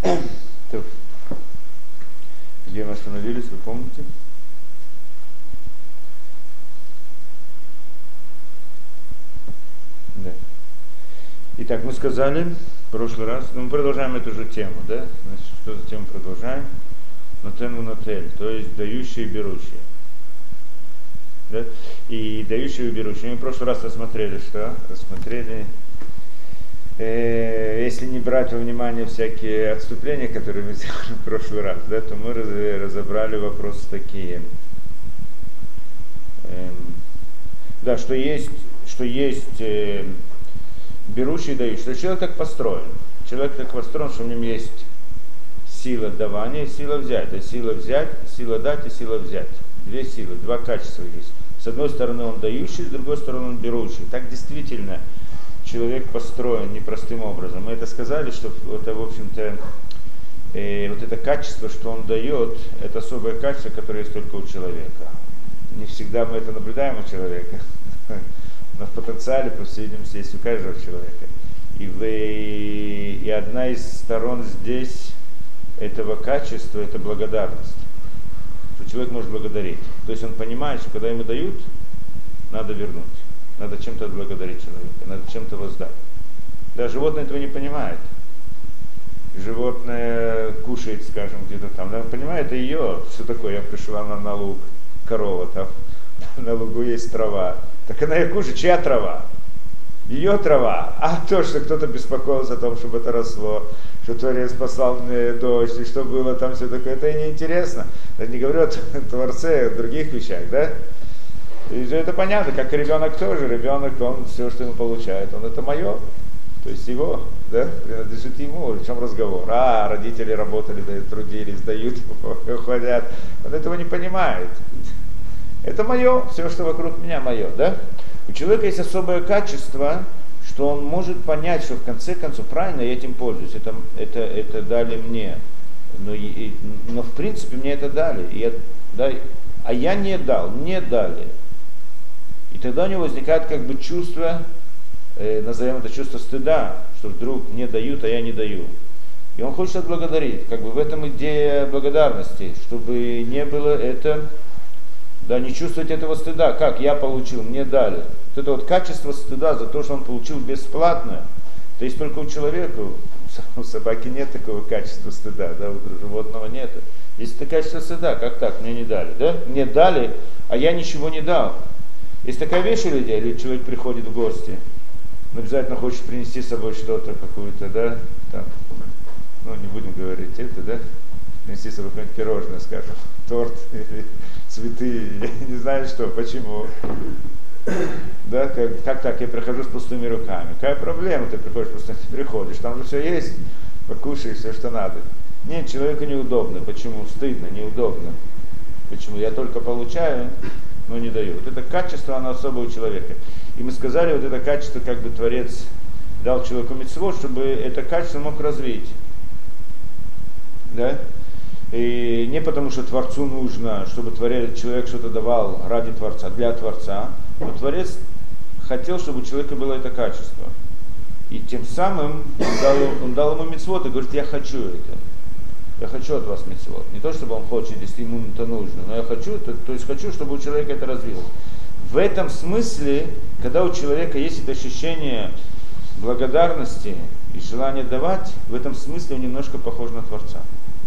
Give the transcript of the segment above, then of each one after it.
Так, где мы остановились, вы помните? Да. Итак, мы сказали в прошлый раз, мы продолжаем эту же тему, да? Значит, что за тему продолжаем? Нотен нотель, то есть дающие и берущие. Да? И дающие и берущие. Мы в прошлый раз рассмотрели, что? Рассмотрели, если не брать во внимание всякие отступления, которые мы сделали в прошлый раз, да, то мы разобрали вопросы такие. Да, что есть берущий и дающий. Что человек так построен. Человек так построен, что в нем есть сила давания и сила взять. А сила взять, сила дать и сила взять. Две силы, два качества есть. С одной стороны он дающий, с другой стороны он берущий. Так действительно человек построен непростым образом. Мы это сказали, что это, в общем-то, вот это качество, что он дает, это особое качество, которое есть только у человека. Не всегда мы это наблюдаем у человека, но в потенциале, по всей видимости, есть у каждого человека. И одна из сторон здесь этого качества – это благодарность. Что человек может благодарить. То есть он понимает, что когда ему дают, надо вернуть. Надо чем-то отблагодарить человека, надо чем-то воздать. Да, животное этого не понимает. Животное кушает, скажем, где-то там. Она понимает, это ее, что такое, я пришла на луг, корова, там на лугу есть трава. Так она и кушает, чья трава? Ее трава. А то, что кто-то беспокоился о том, чтобы это росло, что Творец послал мне дождь, и что было там все такое, это и неинтересно. Я не говорю о Творце, о других вещах, да? И же это понятно, как и ребенок тоже. Ребенок, он все, что ему получает, он это мое. То есть его, да, принадлежит ему. В чем разговор? Родители работали, трудились, дают, уходят. Он этого не понимает. Это мое, все, что вокруг меня, мое, да? У человека есть особое качество, что он может понять, что в конце концов, правильно, я этим пользуюсь, это дали мне. Но в принципе мне это дали. А я не дал, мне дали. И тогда у него возникает как бы чувство, назовем это чувство стыда, что вдруг мне дают, а я не даю. И он хочет отблагодарить. Как бы в этом идея благодарности, чтобы не было это, да, не чувствовать этого стыда. Как я получил, мне дали. Вот это вот качество стыда за то, что он получил бесплатно, то есть только у человека, у собаки нет такого качества стыда, да, у животного нет. Есть это качество стыда, как так, мне не дали, да? Мне дали, а я ничего не дал. Есть такая вещь у людей, или человек приходит в гости, он обязательно хочет принести с собой что-то, какую-то, да, там, не будем говорить это, да, принести с собой какое-нибудь пирожное, скажем, торт или цветы, я не знаю что, почему. Да, как так, я прихожу с пустыми руками. Какая проблема, ты приходишь пустыми, ты приходишь, там же все есть, покушаешь все, что надо. Нет, человеку неудобно. Почему? Стыдно, неудобно. Почему? Я только получаю, но не даю. Вот это качество, оно особое у человека. И мы сказали, вот это качество, как бы Творец дал человеку мицвот, чтобы это качество мог развить. Да? И не потому, что Творцу нужно, чтобы человек что-то давал ради Творца, для Творца, но Творец хотел, чтобы у человека было это качество. И тем самым он дал ему мицвот и говорит, я хочу это. Я хочу от вас мицвот. Не то, чтобы он хочет, если ему это нужно, но я хочу, то есть хочу, чтобы у человека это развилось. В этом смысле, когда у человека есть это ощущение благодарности и желание давать, в этом смысле он немножко похож на Творца.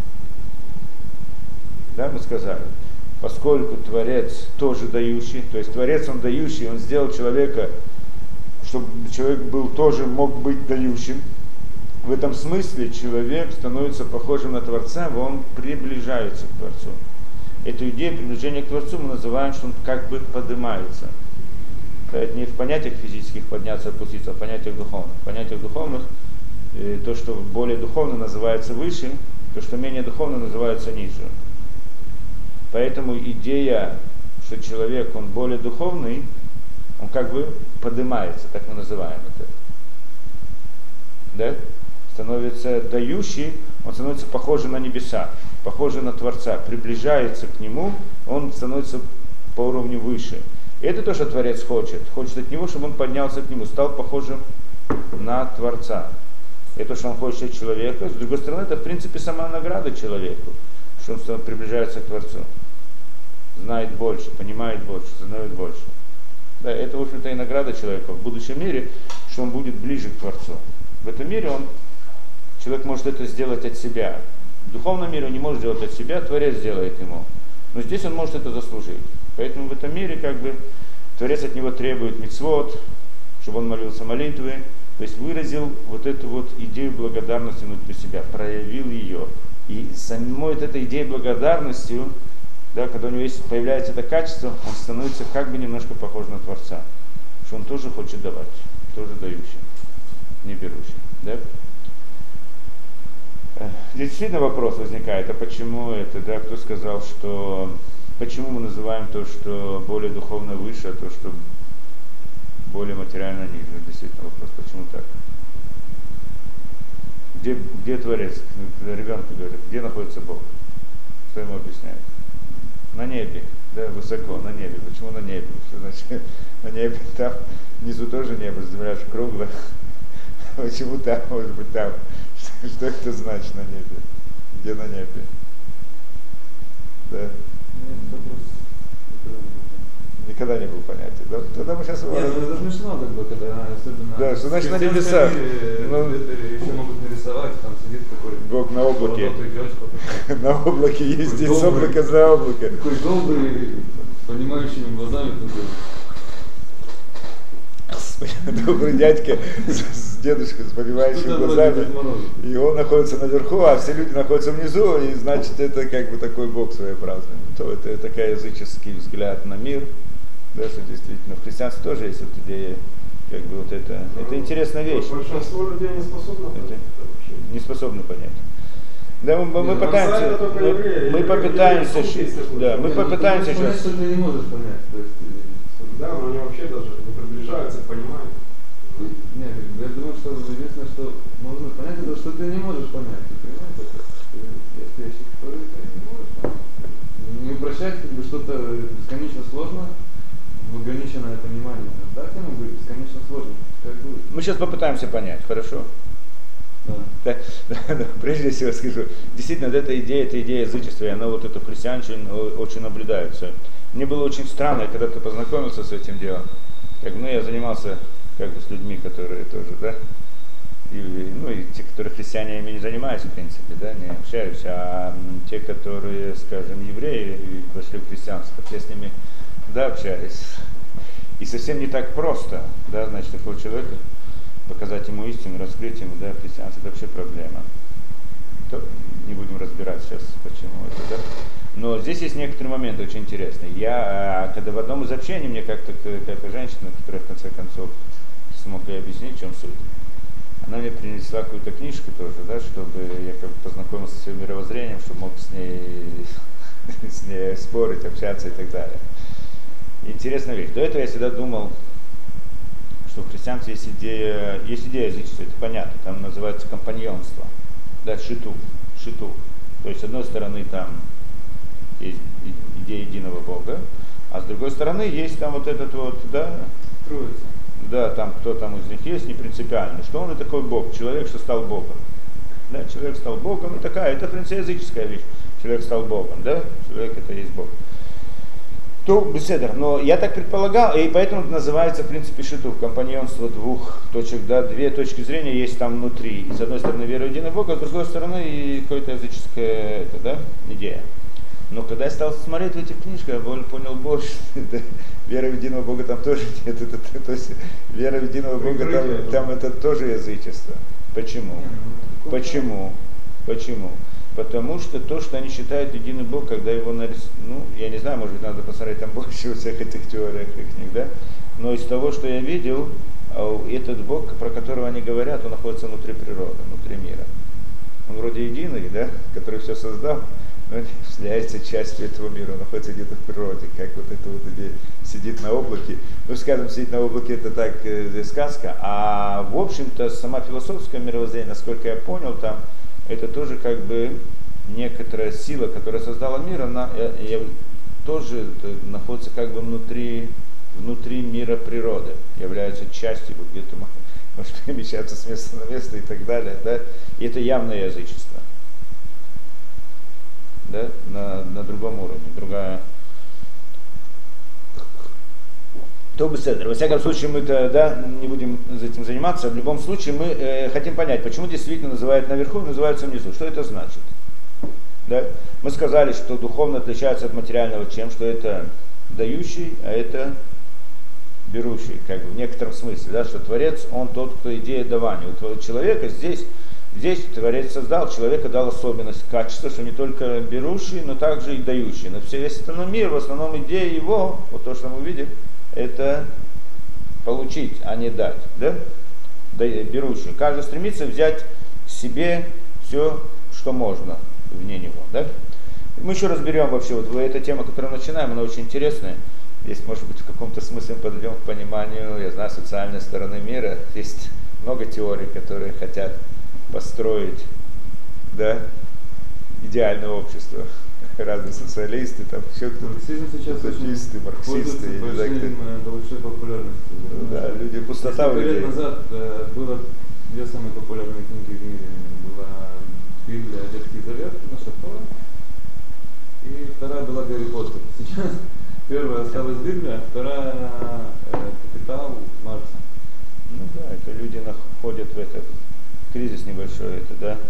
Да, мы сказали, поскольку Творец тоже дающий, то есть Творец он дающий, он сделал человека, чтобы человек был тоже мог быть дающим. В этом смысле человек становится похожим на Творца, он приближается к Творцу. Эту идею приближения к Творцу мы называем, что он как бы поднимается. Это не в понятиях физических подняться, опуститься, а в понятиях духовных. В понятиях духовных то, что более духовно называется выше, то, что менее духовно называется ниже. Поэтому идея, что человек, он более духовный, он как бы поднимается, так мы называем это. Да? Становится дающий, он становится похожим на небеса, похожим на Творца, приближается к нему, он становится по уровню выше. И это то, что Творец хочет. Хочет от него, чтобы он поднялся к нему, стал похожим на Творца. это что он хочет от человека. С другой стороны, это в принципе сама награда человеку, что он приближается к Творцу. Знает больше, понимает больше, знает больше. Да, это, в общем-то, и награда человека в будущем мире, что он будет ближе к Творцу. В этом мире человек может это сделать от себя. В духовном мире он не может сделать от себя, Творец сделает ему. Но здесь он может это заслужить. Поэтому в этом мире Творец от него требует мицвот, чтобы он молился молитвы, то есть выразил вот эту вот идею благодарности внутри себя, проявил ее. И самой этой идеей благодарностью, да, когда у него появляется это качество, он становится как бы немножко похож на Творца. Что он тоже хочет давать, тоже дающий, не берущий. Да? Здесь действительно вопрос возникает, а почему это, да, кто сказал, что почему мы называем то, что более духовно выше, а то, что более материально ниже? Действительно вопрос, почему так? Где Творец? Ребенку говорят, где находится Бог? Что ему объясняют? На небе, да, высоко, на небе. Почему на небе? Что значит на небе? Там внизу тоже небо, земля же круглая. Почему там, может быть, там? Что это значит на небе? Где на небе? Да. Никогда не был понятия. Да? Тогда мы сейчас... Нет, это смешно, когда особенно... Да, что значит на небесах? Еще могут нарисовать, там сидит такой... Бог на облаке. На облаке ездит, с облака за облако. Такой добрый, понимающими глазами. Добрый дядька с дедушкой, с понимающими глазами. И он находится наверху, а все люди находятся внизу, и значит это как бы такой Бог своеобразный. То это такой языческий взгляд на мир. Да, что действительно в христианстве тоже есть вот идея, как бы вот это интересная вещь. Большинство людей не способно понять это вообще. Не способны понять. Да, мы попытаемся, мы попытаемся, да, мы попытаемся сейчас. Что ты не можешь понять. Да, но они вообще даже не приближаются к пониманию. Нет, я думаю, что единственное, что можно понять, это что ты не можешь понять. Ты понимаешь это? Есть вещи, которые ты не можешь понять. Не упрощать как бы что-то бесконечно сложно в ограниченное понимание. Да, ему будет бесконечно сложно. Как будет? Мы сейчас попытаемся понять, хорошо? Да. Да, прежде всего скажу, действительно, вот эта идея язычества, и она вот это в христианстве очень наблюдается. Мне было очень странно, когда ты познакомился с этим делом. Я занимался как бы с людьми, которые тоже, да, и те, которые христиане, ими не занимаются, в принципе, да, не общаюсь, а те, которые, скажем, евреи и вошли в христианство, я с ними, да, общаюсь. И совсем не так просто, да, значит, такого человека показать ему истину, раскрыть ему, да, христианство это вообще проблема. То не будем разбирать сейчас, почему это, да. Но здесь есть некоторые моменты очень интересные. Когда в одном из общений мне как-то какая-то женщина, которая в конце концов смог ей объяснить, в чем суть, она мне принесла какую-то книжку тоже, да, чтобы я как бы познакомился со своим мировоззрением, чтобы мог с ней спорить, общаться и так далее. Интересная вещь. До этого я всегда думал, что в христианстве есть идея язычества, это понятно, там называется компаньонство, да, шиту. То есть с одной стороны там есть идея единого Бога, а с другой стороны есть там вот этот вот, да, Троица. Да, там кто там из них есть, не принципиально. Что он и такой Бог, человек, что стал Богом. Да, человек стал Богом, и это в принципе языческая вещь. Человек стал Богом, да, человек это и есть Бог. То беседер, но я так предполагал, и поэтому это называется, в принципе, шитух, компаньонство двух точек, да, две точки зрения есть там внутри. И с одной стороны вера в единого Бога, а с другой стороны и какая-то языческая идея. Но когда я стал смотреть в этих книжках, я понял больше, вера в единого Бога там тоже нет, то есть вера в единого Бога там это тоже язычество. Почему? Почему? Потому что то, что они считают единый Бог, когда его я не знаю, может быть, надо посмотреть там больше во всех этих теориях их, да? Но из того, что я видел, этот Бог, про которого они говорят, он находится внутри природы, внутри мира. Он вроде единый, да, который все создал, но он является частью этого мира, он находится где-то в природе, как вот это вот идея, сидит на облаке. Скажем, сидеть на облаке это так сказка, а в общем-то сама философское мировоззрение, насколько я понял, там это тоже как бы некоторая сила, которая создала мир, она тоже находится как бы внутри мира природы, является частью, где-то может перемещаться с места на место и так далее, да, и это явное язычество, да, на другом уровне, другая. То бы седер. Во всяком случае, мы тогда не будем этим заниматься. В любом случае, мы хотим понять, почему действительно называют наверху, называются внизу. Что это значит? Да? Мы сказали, что духовно отличается от материального чем? Что это дающий, а это берущий, как бы в некотором смысле, да, что Творец, он тот, кто идея давания. У человека здесь Творец создал, человека дал особенность, качество, что не только берущий, но также и дающий. Но весь остальной мир, в основном идея его, вот то, что мы видим, это получить, а не дать, да? Берущий. Каждый стремится взять к себе все, что можно вне него, да? Мы еще разберем вообще, вот эта тема, которую мы начинаем, она очень интересная. Здесь, может быть, в каком-то смысле мы подойдем к пониманию, я знаю, социальной стороны мира. Есть много теорий, которые хотят построить, да, идеальное общество. Разные социалисты, там еще кто-то, утописты, марксисты. Большой популярностью. Да, люди, пустота у людей. 10 лет назад было две самые популярные книги в мире. Была Библия, Ветхий Завет, наша Тора, и вторая была Гарри Поттер. Сейчас первая осталась Библия, а вторая Капитал Маркса. Ну да, это люди находят в этот кризис небольшой, это, да.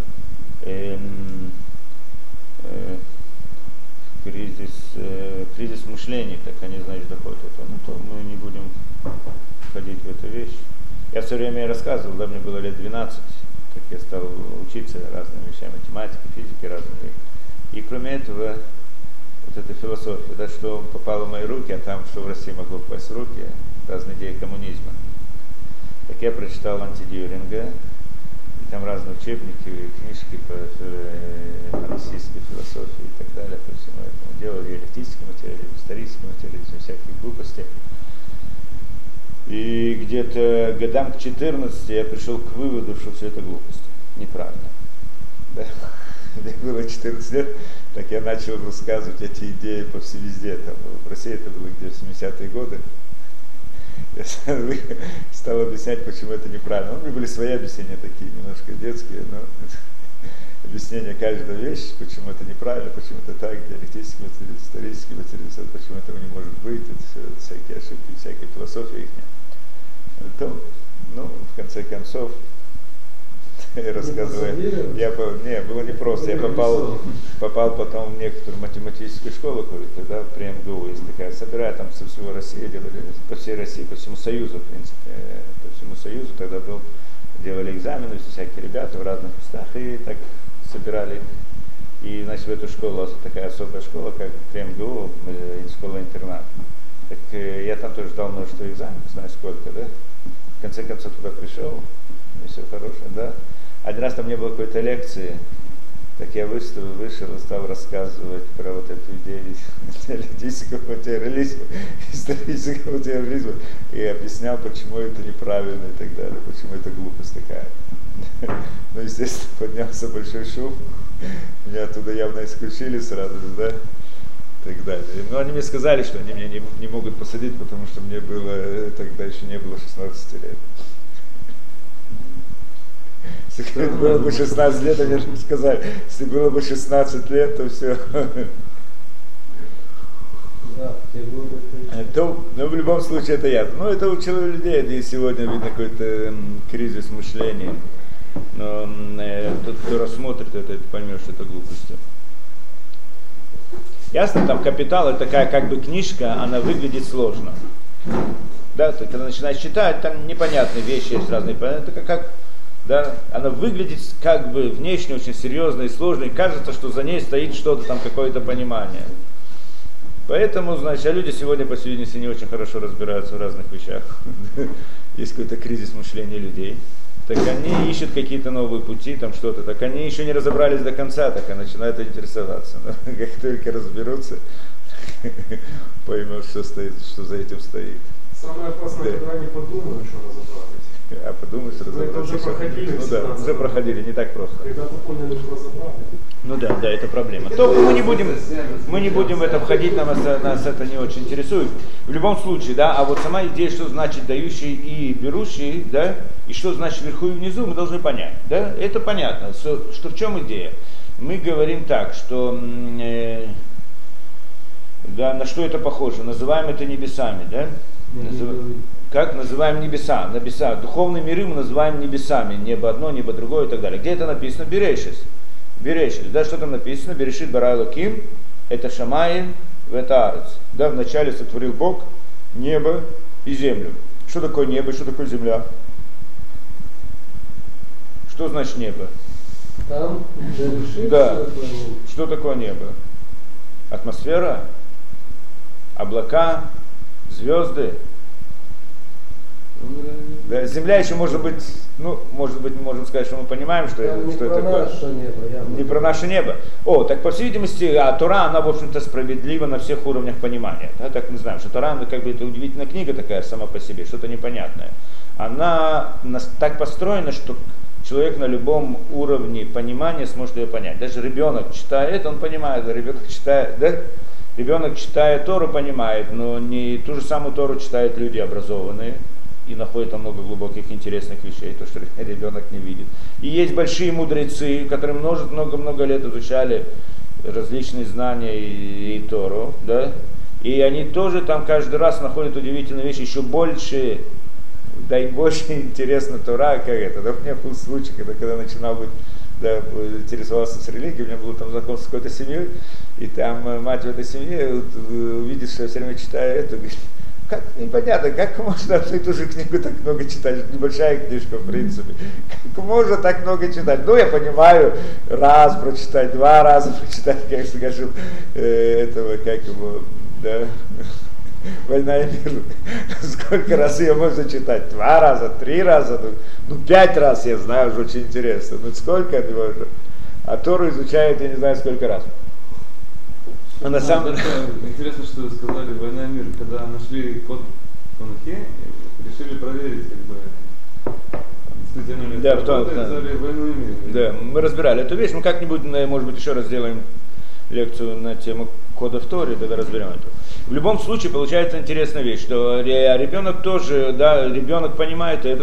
Кризис мышления, как они, значит, доходят до этого. Ну, то мы не будем входить в эту вещь. Я все время рассказывал, да, мне было лет 12, как я стал учиться разным вещам, математике, физике разные. И кроме этого, вот эта философия, да, что попало в мои руки, а там, что в России могло попасть в руки, разные идеи коммунизма. Так я прочитал антидьюринга, и там разные учебники, книжки по марксистской философии и так далее, по всему этому делу, диалектический материализм, исторический материализм, всяких глупостей. И где-то годам к 14 я пришел к выводу, что все это глупость, неправильно. Да? Мне было 14 лет, так я начал рассказывать эти идеи по всей везде. Там, в России это было где-то в 70-е годы. Я стал объяснять, почему это неправильно. У меня были свои объяснения такие, немножко детские, но объяснение каждой вещи, почему это неправильно, почему это так, диалектический материализм, исторический материализм, почему этого не может быть, это все всякие ошибки, всякие философии их. Потом, ну, в конце концов, я рассказываю, было непросто, я попал потом в некоторую математическую школу, тогда при МГУ есть такая, собирая там со всего России, делали, по всей России, по всему Союзу, в принципе, по всему Союзу тогда делали экзамены, всякие ребята в разных местах, и так собирали. И, значит, в эту школу, такая особая школа, как при МГУ, школа-интернат. Так я там тоже ждал множество экзаменов, не знаю сколько, да. В конце концов туда пришел, и все хорошее, да. Один раз там не было какой-то лекции, так я вышел и стал рассказывать про вот эту идею диалектического материализма, исторического материализма, и объяснял, почему это неправильно и так далее, почему это глупость такая. Ну, естественно, поднялся большой шум, меня оттуда явно исключили сразу, да, и так далее. Но они мне сказали, что они меня не могут посадить, потому что мне было, тогда еще не было 16 лет. Если было бы 16 лет, они же сказали, если было бы 16 лет, то все. То, но в любом случае это ясно. Ну, это у людей, и сегодня видно какой-то кризис мышления. Но тот, кто рассмотрит это поймет, что это глупости. Ясно, там «Капитал» это такая как бы книжка, она выглядит сложно. Да, то когда начинаешь читать, там непонятные вещи есть разные. Это как да, она выглядит как бы внешне очень серьезно и сложно, и кажется, что за ней стоит что-то там, какое-то понимание. Поэтому, значит, люди сегодня, по всей видимости, не очень хорошо разбираются в разных вещах. Есть какой-то кризис мышления людей. Так они ищут какие-то новые пути, там что-то. Так они еще не разобрались до конца, так и начинают интересоваться. Но как только разберутся, поймут, что за этим стоит. Самое опасное, когда они подумают, что разобрались. А подумаешь, это уже проходили, ну да, уже проходили, не так просто. Когда-то поняли, что разобрали. Ну да, да, это проблема. То мы не будем в это входить, нас это не очень интересует. В любом случае, да, а вот сама идея, что значит дающий и берущий, да, и что значит вверху и внизу, мы должны понять, да, это понятно, что в чем идея. Мы говорим так, что, да, на что это похоже, называем это небесами, да, как называем небеса, духовные миры мы называем небесами, небо одно, небо другое и так далее. Где это написано? Берешис. Берешис, да, что там написано? Берешит bara Элоким, это Шамаим, это Арец. Да, вначале сотворил Бог небо и землю. Что такое небо, что такое земля? Что значит небо? Там Берешит, да. Что такое небо? Атмосфера, облака, звезды. Да, земля еще может быть, можем сказать, что мы понимаем, что это такое. Не про наше небо. О, так по всей видимости, Тора, она, в общем-то, справедлива на всех уровнях понимания. Да, так мы знаем, что Тора, как бы, это удивительная книга такая сама по себе, что-то непонятное. Она так построена, что человек на любом уровне понимания сможет ее понять. Даже ребенок читает, он понимает, ребенок читает, да? Ребенок читает Тору, понимает, но не ту же самую Тору читают люди образованные и находят там много глубоких интересных вещей, то, что ребенок не видит. И есть большие мудрецы, которые много-много лет изучали различные знания и Тору, да? И они тоже там каждый раз находят удивительные вещи, еще больше, да и больше интересно Тора, как это. Да, у меня был случай, когда начинал быть, да, интересовался с религией, у меня было там знакомство с какой-то семьей, и там мать в этой семье, увидит, что я все время читаю это, говорит, как непонятно, как можно одну и ту же книгу так много читать, это небольшая книжка в принципе, как можно так много читать? Ну, я понимаю, раз прочитать, 2 раза прочитать, как скажем, этого, как его, да, «Война и мир». Сколько раз ее можно читать? 2 раза, 3 раза, 5 раз, я знаю, уже очень интересно. Ну сколько это можно? А Тору изучают, я не знаю, сколько раз. А на самом деле... Интересно, что вы сказали «Война и мир». Когда нашли код в Танахе, решили проверить, как бы, действительно ли это работает, взяли «Войну и мир». Да, мы разбирали эту вещь, мы как-нибудь, может быть, еще раз сделаем лекцию на тему кода в Торе, тогда разберем это. В любом случае получается интересная вещь, что ребенок тоже, да, ребенок понимает, и это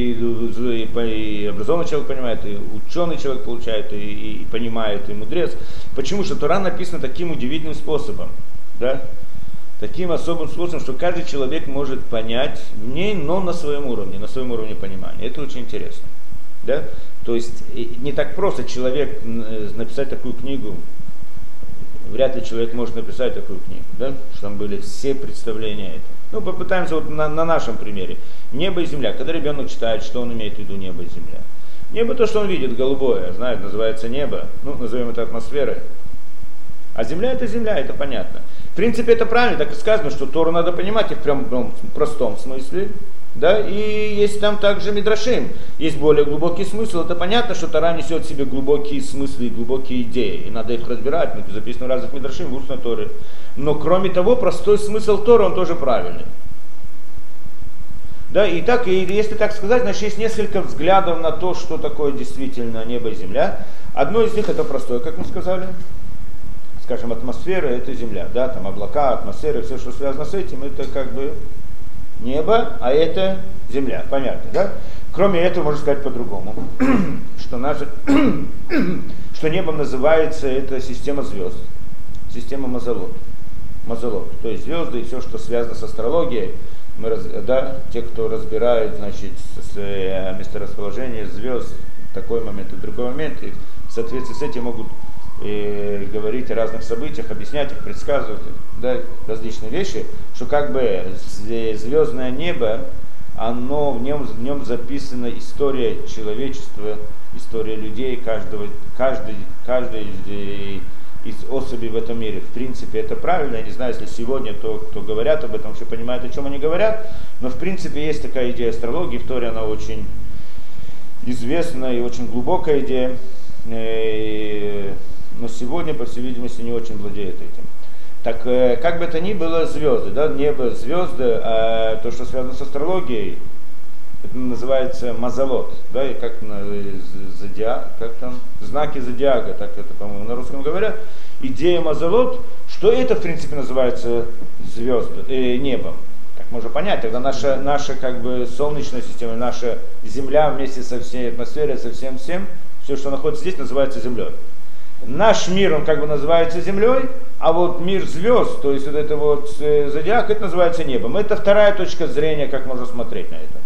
и образованный человек понимает, и ученый человек получает, и понимает, и мудрец. Почему? Что Тора написана таким удивительным способом, да? Таким особым способом, что каждый человек может понять в ней, но на своем уровне понимания. Это очень интересно, да? То есть не так просто человек написать такую книгу. Вряд ли человек может написать такую книгу, да? Что там были все представления этого. Ну, попытаемся вот на нашем примере. Небо и земля. Когда ребенок читает, что он имеет в виду небо и земля? Небо то, что он видит, голубое, знает, называется небо. Ну, назовем это атмосферой. А земля, это понятно. В принципе, это правильно, так и сказано, что Тору надо понимать и в прям простом смысле. Да, и есть там также мидрашим, есть более глубокий смысл. Это понятно, что Тора несет в себе глубокие смыслы и глубокие идеи, и надо их разбирать, записано в разных мидрашим, в устной Торе. Но кроме того, простой смысл Торы, он тоже правильный. Да, и если так сказать, значит, есть несколько взглядов на то, что такое действительно небо и земля. Одно из них это простое, как мы сказали. Скажем, атмосфера это земля, да, там облака, атмосфера, все, что связано с этим, это как бы небо, а это земля, понятно, да? Кроме этого, можно сказать по-другому, что небом называется это система звезд, система Мазалот, то есть звезды и все, что связано с астрологией, те, кто разбирает, значит, месторасположение звезд, такой момент и другой момент, и в соответствии с этим могут говорить о разных событиях, объяснять их, предсказывать, да, различные вещи, что как бы звездное небо, в нем записана история человечества, история людей, каждой из особей в этом мире. В принципе, это правильно, я не знаю, если сегодня кто говорят об этом, вообще понимают, о чем они говорят, но в принципе есть такая идея астрологии, в Торе она очень известная и очень глубокая идея. Но сегодня, по всей видимости, не очень владеет этим. Так, как бы это ни было, звезды, да, небо, звезды, то, что связано с астрологией, это называется мазалот, да, и как зодиак, как там, знаки зодиака, так это, по-моему, на русском говорят. Идея мазалот, что это, в принципе, называется небом. Как можно понять, тогда наша как бы солнечная система, наша Земля вместе со всей атмосферой, со всем, все, что находится здесь, называется Землей. Наш мир, он как бы называется Землей, а вот мир звезд, то есть вот это вот зодиак, это называется небом. Это вторая точка зрения, как можно смотреть на это.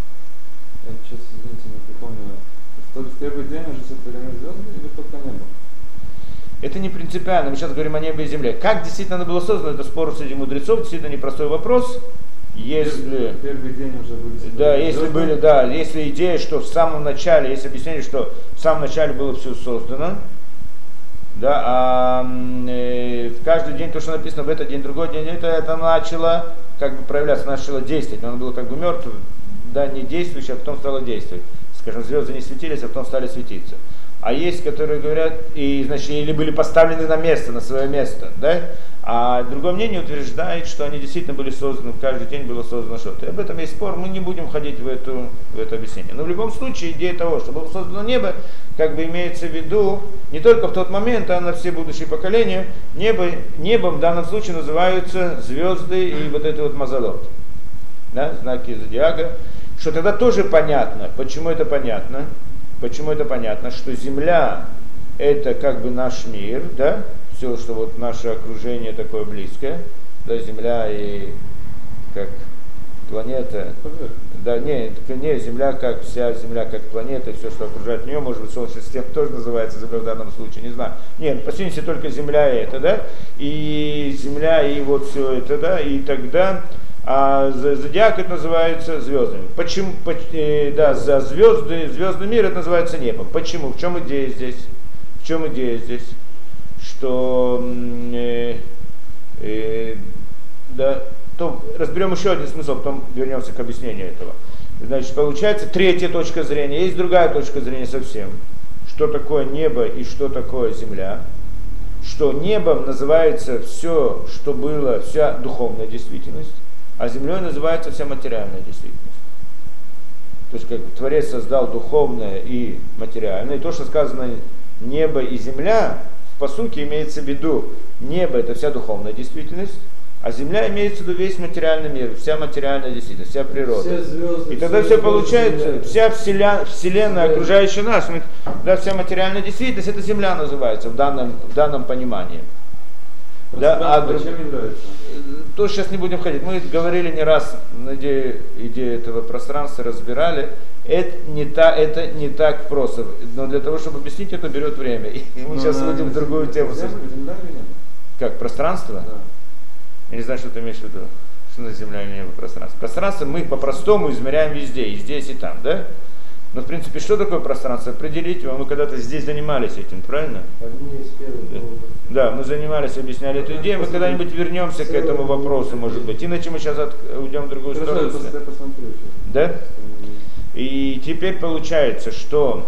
Я сейчас, извините, не припомню, то есть в первый день уже сотворены звезды или только небо? Это не принципиально, мы сейчас говорим о небе и земле. Как действительно оно было создано, это спор среди мудрецов, действительно непростой вопрос. Если первый день уже были, да, если были, да, если идея, что в самом начале, есть объяснение, что в самом начале было все создано, да, а в каждый день то, что написано в этот день, другой день, это начало как бы проявляться, начало действовать, но оно было как бы мертвым, да, не действующее, а потом стало действовать. Скажем, звезды не светились, а потом стали светиться. А есть, которые говорят, и, значит, или были поставлены на место, на свое место, да? А другое мнение утверждает, что они действительно были созданы, каждый день было создано что-то. И об этом есть спор, мы не будем входить в это объяснение. Но в любом случае идея того, что было создано небо, как бы имеется в виду не только в тот момент, а на все будущие поколения. Небом в данном случае называются звезды и вот это вот мазалот, да? Знаки зодиака. Что тогда тоже понятно. Почему это понятно? Почему это понятно? Что Земля это как бы наш мир, да? Все, что вот наше окружение такое близкое, да, Земля и как планета. Да, не, Земля как вся Земля как планета, все, что окружает нее, может быть, Солнечная система тоже называется Землей в данном случае, не знаю. Нет, по сути только Земля и это, да? И Земля и вот все это, да? И тогда а зодиак это называется звездами. Почему? Да, за звездный мир это называется небом. Почему? В чем идея здесь? В чем идея здесь? Что да, то разберем еще один смысл, потом вернемся к объяснению этого. Значит, получается третья точка зрения. Есть другая точка зрения совсем. Что такое небо и что такое земля? Что небом называется все, что было, вся духовная действительность. А землей называется вся материальная действительность. То есть как Творец создал духовное и материальное. И то, что сказано небо и земля, по сути имеется в виду, небо это вся духовная действительность, а земля имеется в виду весь материальный мир, вся материальная действительность, вся природа. Все звезды, и тогда все получается, вся вселенная, окружающая нас, да, вся материальная действительность, это земля называется в данном понимании. Да, чем является? То сейчас не будем ходить. Мы говорили не раз идею этого пространства, разбирали. Это не так просто. Но для того, чтобы объяснить, это берет время. И мы сейчас выйдем в другую тему. Земля или небо? Как, пространство? Да. Я не знаю, что ты имеешь в виду. Что на Земля или небо пространство? Пространство мы по-простому измеряем везде, и здесь, и там, да? Но в принципе, что такое пространство? Определить его. Мы когда-то здесь занимались этим, правильно? Да, мы занимались, объясняли эту идею. Мы когда-нибудь вернемся к этому вопросу, может быть. Иначе мы сейчас уйдем в другую сторону. Да? И теперь получается, что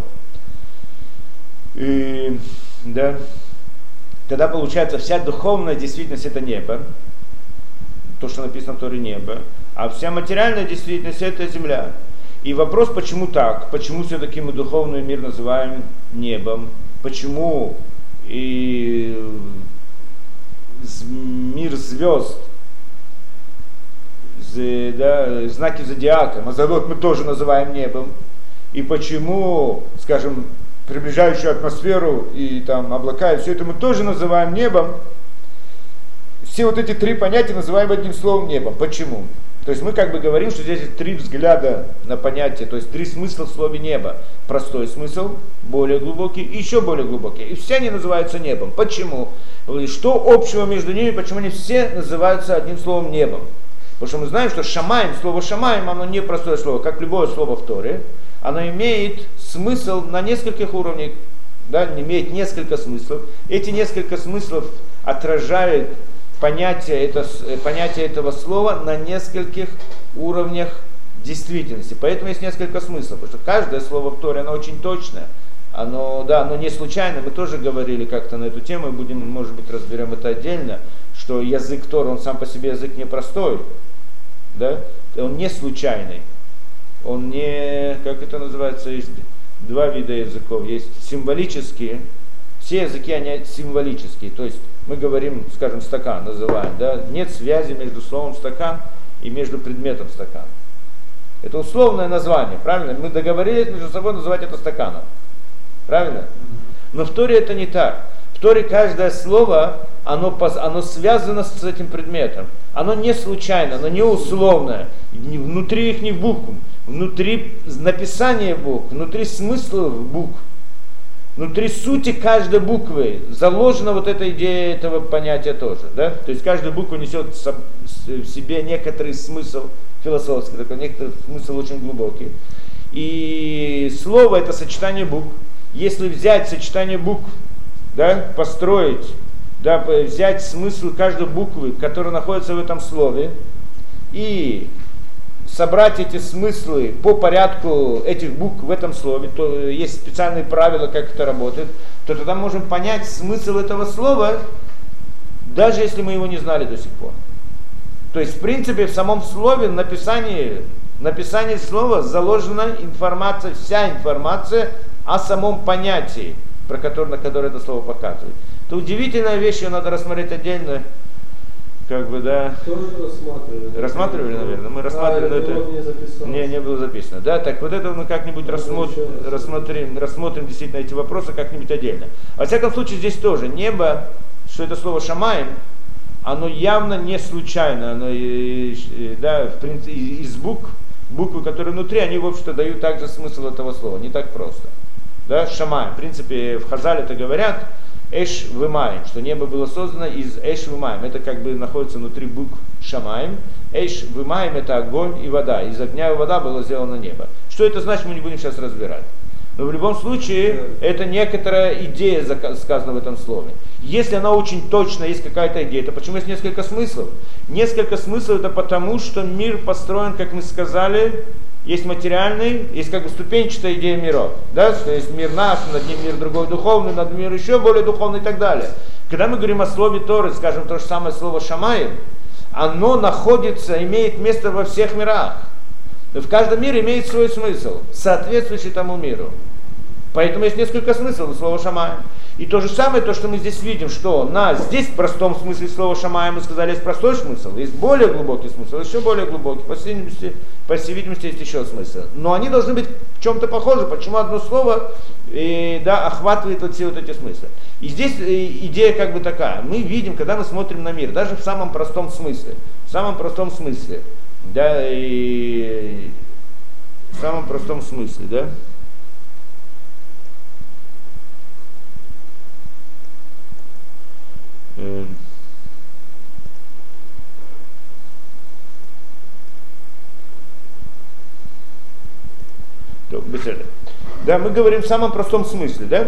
да, тогда получается вся духовная действительность это небо. То, что написано в Торе, небо. А вся материальная действительность это земля. И вопрос, почему так? Почему все-таки мы духовный мир называем небом? Почему и мир звезд, да, знаки зодиака, мазалот мы тоже называем небом? И почему, скажем, приближающую атмосферу и там облака, и все это мы тоже называем небом? Все вот эти три понятия называем одним словом небом. Почему? То есть мы как бы говорим, что здесь есть три взгляда на понятие, то есть три смысла в слове небо. Простой смысл, более глубокий и еще более глубокий. И все они называются небом. Почему? Что общего между ними, почему они все называются одним словом небом? Потому что мы знаем, что шамаим, слово шамаим, оно не простое слово, как любое слово в Торе. Оно имеет смысл на нескольких уровнях, да, имеет несколько смыслов. Эти несколько смыслов отражают понятие этого слова на нескольких уровнях действительности. Поэтому есть несколько смыслов, потому что каждое слово в Торе, оно очень точное. Оно не случайно, мы тоже говорили как-то на эту тему, и будем, может быть, разберем это отдельно, что язык Торы, он сам по себе язык непростой, да? Он не случайный. он не, как это называется, есть два вида языков. Есть символические, все языки, они символические, то есть мы говорим, скажем, стакан называем, да, нет связи между словом стакан и между предметом стакан. Это условное название, правильно? Мы договорились между собой называть это стаканом. Правильно? Но в Торе это не так. В Торе каждое слово, оно связано с этим предметом. Оно не случайно, оно не условное. Внутри их букв, внутри написания букв, внутри смысла букв, внутри сути каждой буквы заложена вот эта идея этого понятия тоже. Да? То есть каждая буква несет в себе некоторый смысл философский, такой некоторый смысл очень глубокий. И слово это сочетание букв. Если взять сочетание букв, да, построить, да, взять смысл каждой буквы, которая находится в этом слове, и собрать эти смыслы по порядку этих букв в этом слове, то есть специальные правила, как это работает, то тогда можем понять смысл этого слова, даже если мы его не знали до сих пор. То есть, в принципе, в самом слове, написании слова заложена информация, вся информация о самом понятии, на которое это слово показывает. Это удивительная вещь, ее надо рассмотреть отдельно. Как бы, да. Тоже рассматривали. Рассматривали, наверное. Мы рассматривали, но это не было записано. Да, так вот это мы как-нибудь рассмотрим действительно эти вопросы как-нибудь отдельно. Во всяком случае, здесь тоже небо, что это слово шамаим, оно явно не случайно, оно, да, в принципе, из буквы, которые внутри, они, в общем-то, дают также смысл этого слова, не так просто. Да, шамаим, в принципе, в Хазале это говорят, эш вымаем, что небо было создано из эш вымаем, это как бы находится внутри букв шамаим, эш вымаем это огонь и вода, из огня и вода было сделано небо. Что это значит, мы не будем сейчас разбирать. Но в любом случае, это некоторая идея сказана в этом слове. Если она очень точно, есть какая-то идея, то почему есть несколько смыслов? Несколько смыслов это потому, что мир построен, как мы сказали, есть материальный, есть как бы ступенчатая идея миров. Да? Что есть мир наш, над ним мир другой духовный, над мир еще более духовный и так далее. Когда мы говорим о слове Торы, скажем то же самое слово шамаим, оно находится, имеет место во всех мирах. В каждом мире имеет свой смысл, соответствующий тому миру. Поэтому есть несколько смыслов у слова шамаим. И то же самое, то, что мы здесь видим, что здесь в простом смысле слова шамаим мы сказали, есть простой смысл, есть более глубокий смысл, еще более глубокий, по всей видимости есть еще смысл. Но они должны быть в чем-то похожи, почему одно слово охватывает вот все вот эти смыслы. И здесь идея как бы такая, мы видим, когда мы смотрим на мир, даже в самом простом смысле, да, и в самом простом смысле, да. Да, мы говорим в самом простом смысле, да?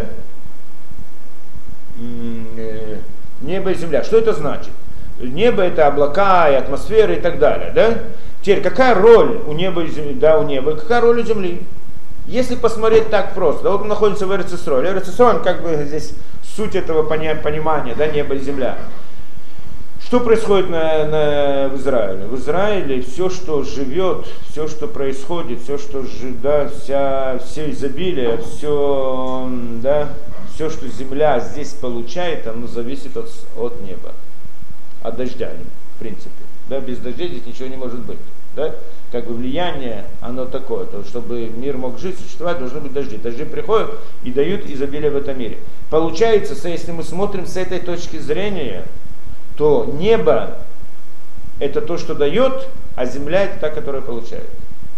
Небо и земля. Что это значит? Небо это облака и атмосфера и так далее, да? Теперь, какая роль у неба и земли? Да, у неба, какая роль у земли? Если посмотреть так просто, да, вот мы находимся в Эрец-Исроэль. Эрец-Исроэль, как бы здесь суть этого понимания, да, небо и земля. Что происходит в Израиле? В Израиле все, что живет, все, что происходит, все, что все изобилие, все, что земля здесь получает, оно зависит от неба, от дождя, в принципе. Да, без дождя здесь ничего не может быть. Да? Как бы влияние, оно такое, то, чтобы мир мог жить, существовать, должны быть дожди. Дожди приходят и дают изобилие в этом мире. Получается, если мы смотрим с этой точки зрения, то небо это то, что дает, а земля это та, которая получает.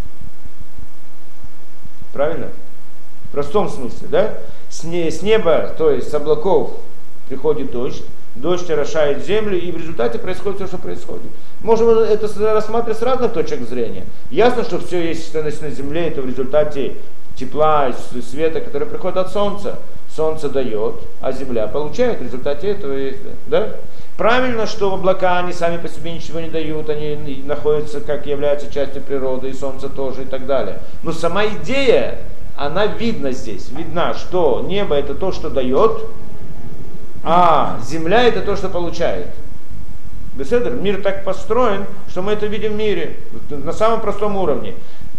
Правильно? В простом смысле, да? С неба, то есть с облаков приходит дождь, дождь орошает землю, и в результате происходит все, что происходит. Можем это рассматривать с разных точек зрения. Ясно, что все есть на земле, это в результате тепла, света, который приходит от солнца. Солнце дает, а земля получает в результате этого. Да? Правильно, что облака, они сами по себе ничего не дают, они находятся, как являются частью природы, и солнце тоже, и так далее. Но сама идея, она видна здесь. Видна, что небо это то, что дает, а земля это то, что получает. Беседер, мир так построен, что мы это видим в мире, на самом простом уровне.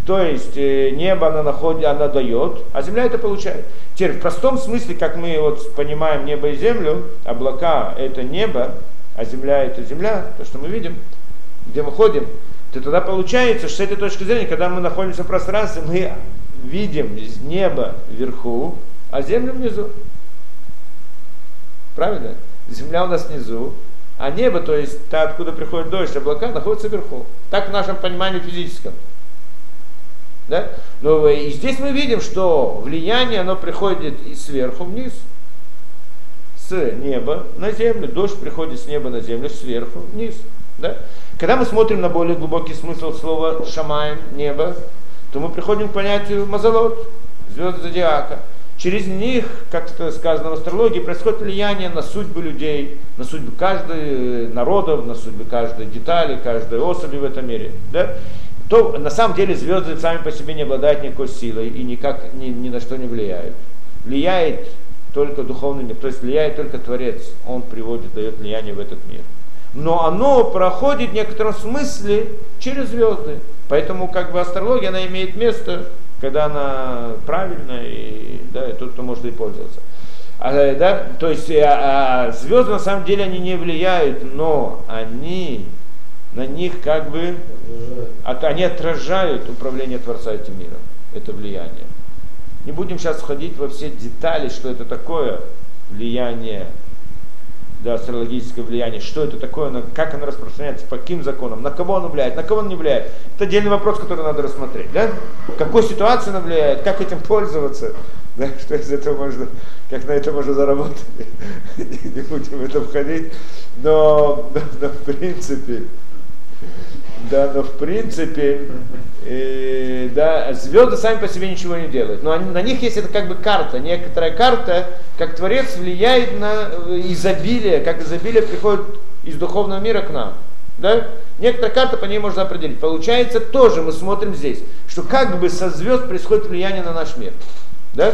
То есть небо она дает, а земля это получает. Теперь в простом смысле, как мы вот понимаем небо и землю, облака это небо, а земля это земля, то, что мы видим, где мы ходим, то тогда получается, что с этой точки зрения, когда мы находимся в пространстве, мы видим небо вверху, а землю внизу. Правильно? Земля у нас внизу, а небо, то есть та, откуда приходит дождь, облака, находится вверху. Так в нашем понимании физическом. Да? Но и здесь мы видим, что влияние, оно приходит и сверху вниз, с неба на землю. Дождь приходит с неба на землю, сверху вниз. Да? Когда мы смотрим на более глубокий смысл слова шамаем, небо, то мы приходим к понятию мазалот, звезды зодиака. Через них, как это сказано в астрологии, происходит влияние на судьбы людей, на судьбы каждой народов, на судьбы каждой детали, каждой особи в этом мире. Да? То на самом деле звезды сами по себе не обладают никакой силой и никак ни на что не влияют. Влияет только духовный мир, то есть влияет только Творец. Он приводит, дает влияние в этот мир. Но оно проходит в некотором смысле через звезды. Поэтому как бы астрология, она имеет место, когда она правильная, и, да, и тот, кто может ей пользоваться. Да, то есть звезды на самом деле они не влияют, но они на них как бы они отражают управление Творца этим миром, это влияние. Не будем сейчас входить во все детали, что это такое влияние, да, астрологическое влияние, что это такое, как оно распространяется, по каким законам, на кого оно влияет, на кого оно не влияет. Это отдельный вопрос, который надо рассмотреть. Да? В какой ситуации оно влияет, как этим пользоваться, да? Что из этого можно, как на это можно заработать. Не будем в это входить. Но в принципе, да, звезды сами по себе ничего не делают. Но на них есть это как бы карта, некоторая карта, как Творец влияет на изобилие, как изобилие приходит из духовного мира к нам. Да? Некоторая карта, по ней можно определить. Получается, тоже мы смотрим здесь, что как бы со звезд происходит влияние на наш мир. Да?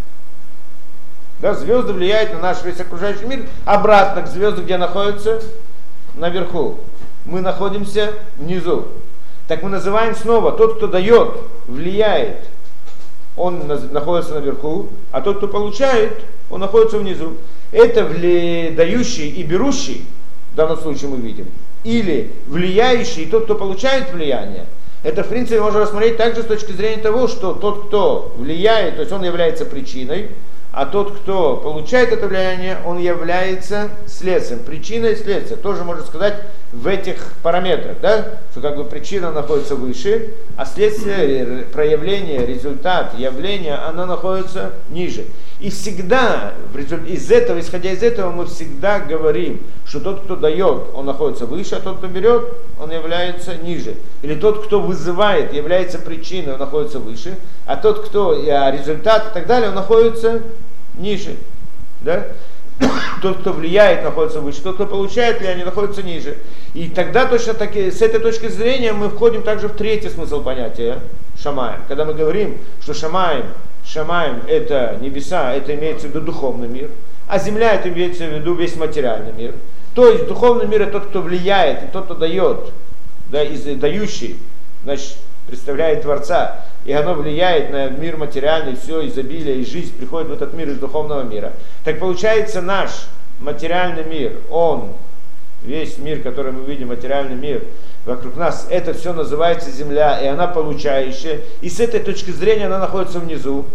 Да, звезды влияют на наш весь окружающий мир. Обратно к звездам, где находятся? Наверху. Мы находимся внизу. Так мы называем снова, тот, кто дает, влияет, он находится наверху, а тот, кто получает, он находится внизу. Это дающий и берущий, в данном случае мы видим, или влияющий и тот, кто получает влияние. Это, в принципе, можно рассмотреть также с точки зрения того, что тот, кто влияет, то есть он является причиной, а тот, кто получает это влияние, он является следствием. Причина и следствие. Тоже можно сказать в этих параметрах, да? Что как бы причина находится выше, а следствие, проявление, результат, явление, оно находится ниже. И всегда, исходя из этого, мы всегда говорим, что тот, кто дает, он находится выше, а тот, кто берет, он является ниже. Или тот, кто вызывает, является причиной, он находится выше, а тот, кто результат и так далее, он находится ниже. Да? Тот, кто влияет, находится выше, тот, кто получает влияние, находится ниже. И тогда точно таки, с этой точки зрения мы входим также в третий смысл понятия шамаем. Когда мы говорим, что шамаем это небеса, это имеется в виду духовный мир, а земля это имеется в виду весь материальный мир. То есть духовный мир это тот, кто влияет, и тот, кто дает, да, дающий, значит, представляет Творца, и оно влияет на мир материальный, все изобилие и жизнь приходит в этот мир из духовного мира. Так получается, наш материальный мир, он, весь мир, который мы видим, материальный мир вокруг нас, это все называется земля, и она получающая, и с этой точки зрения она находится внизу.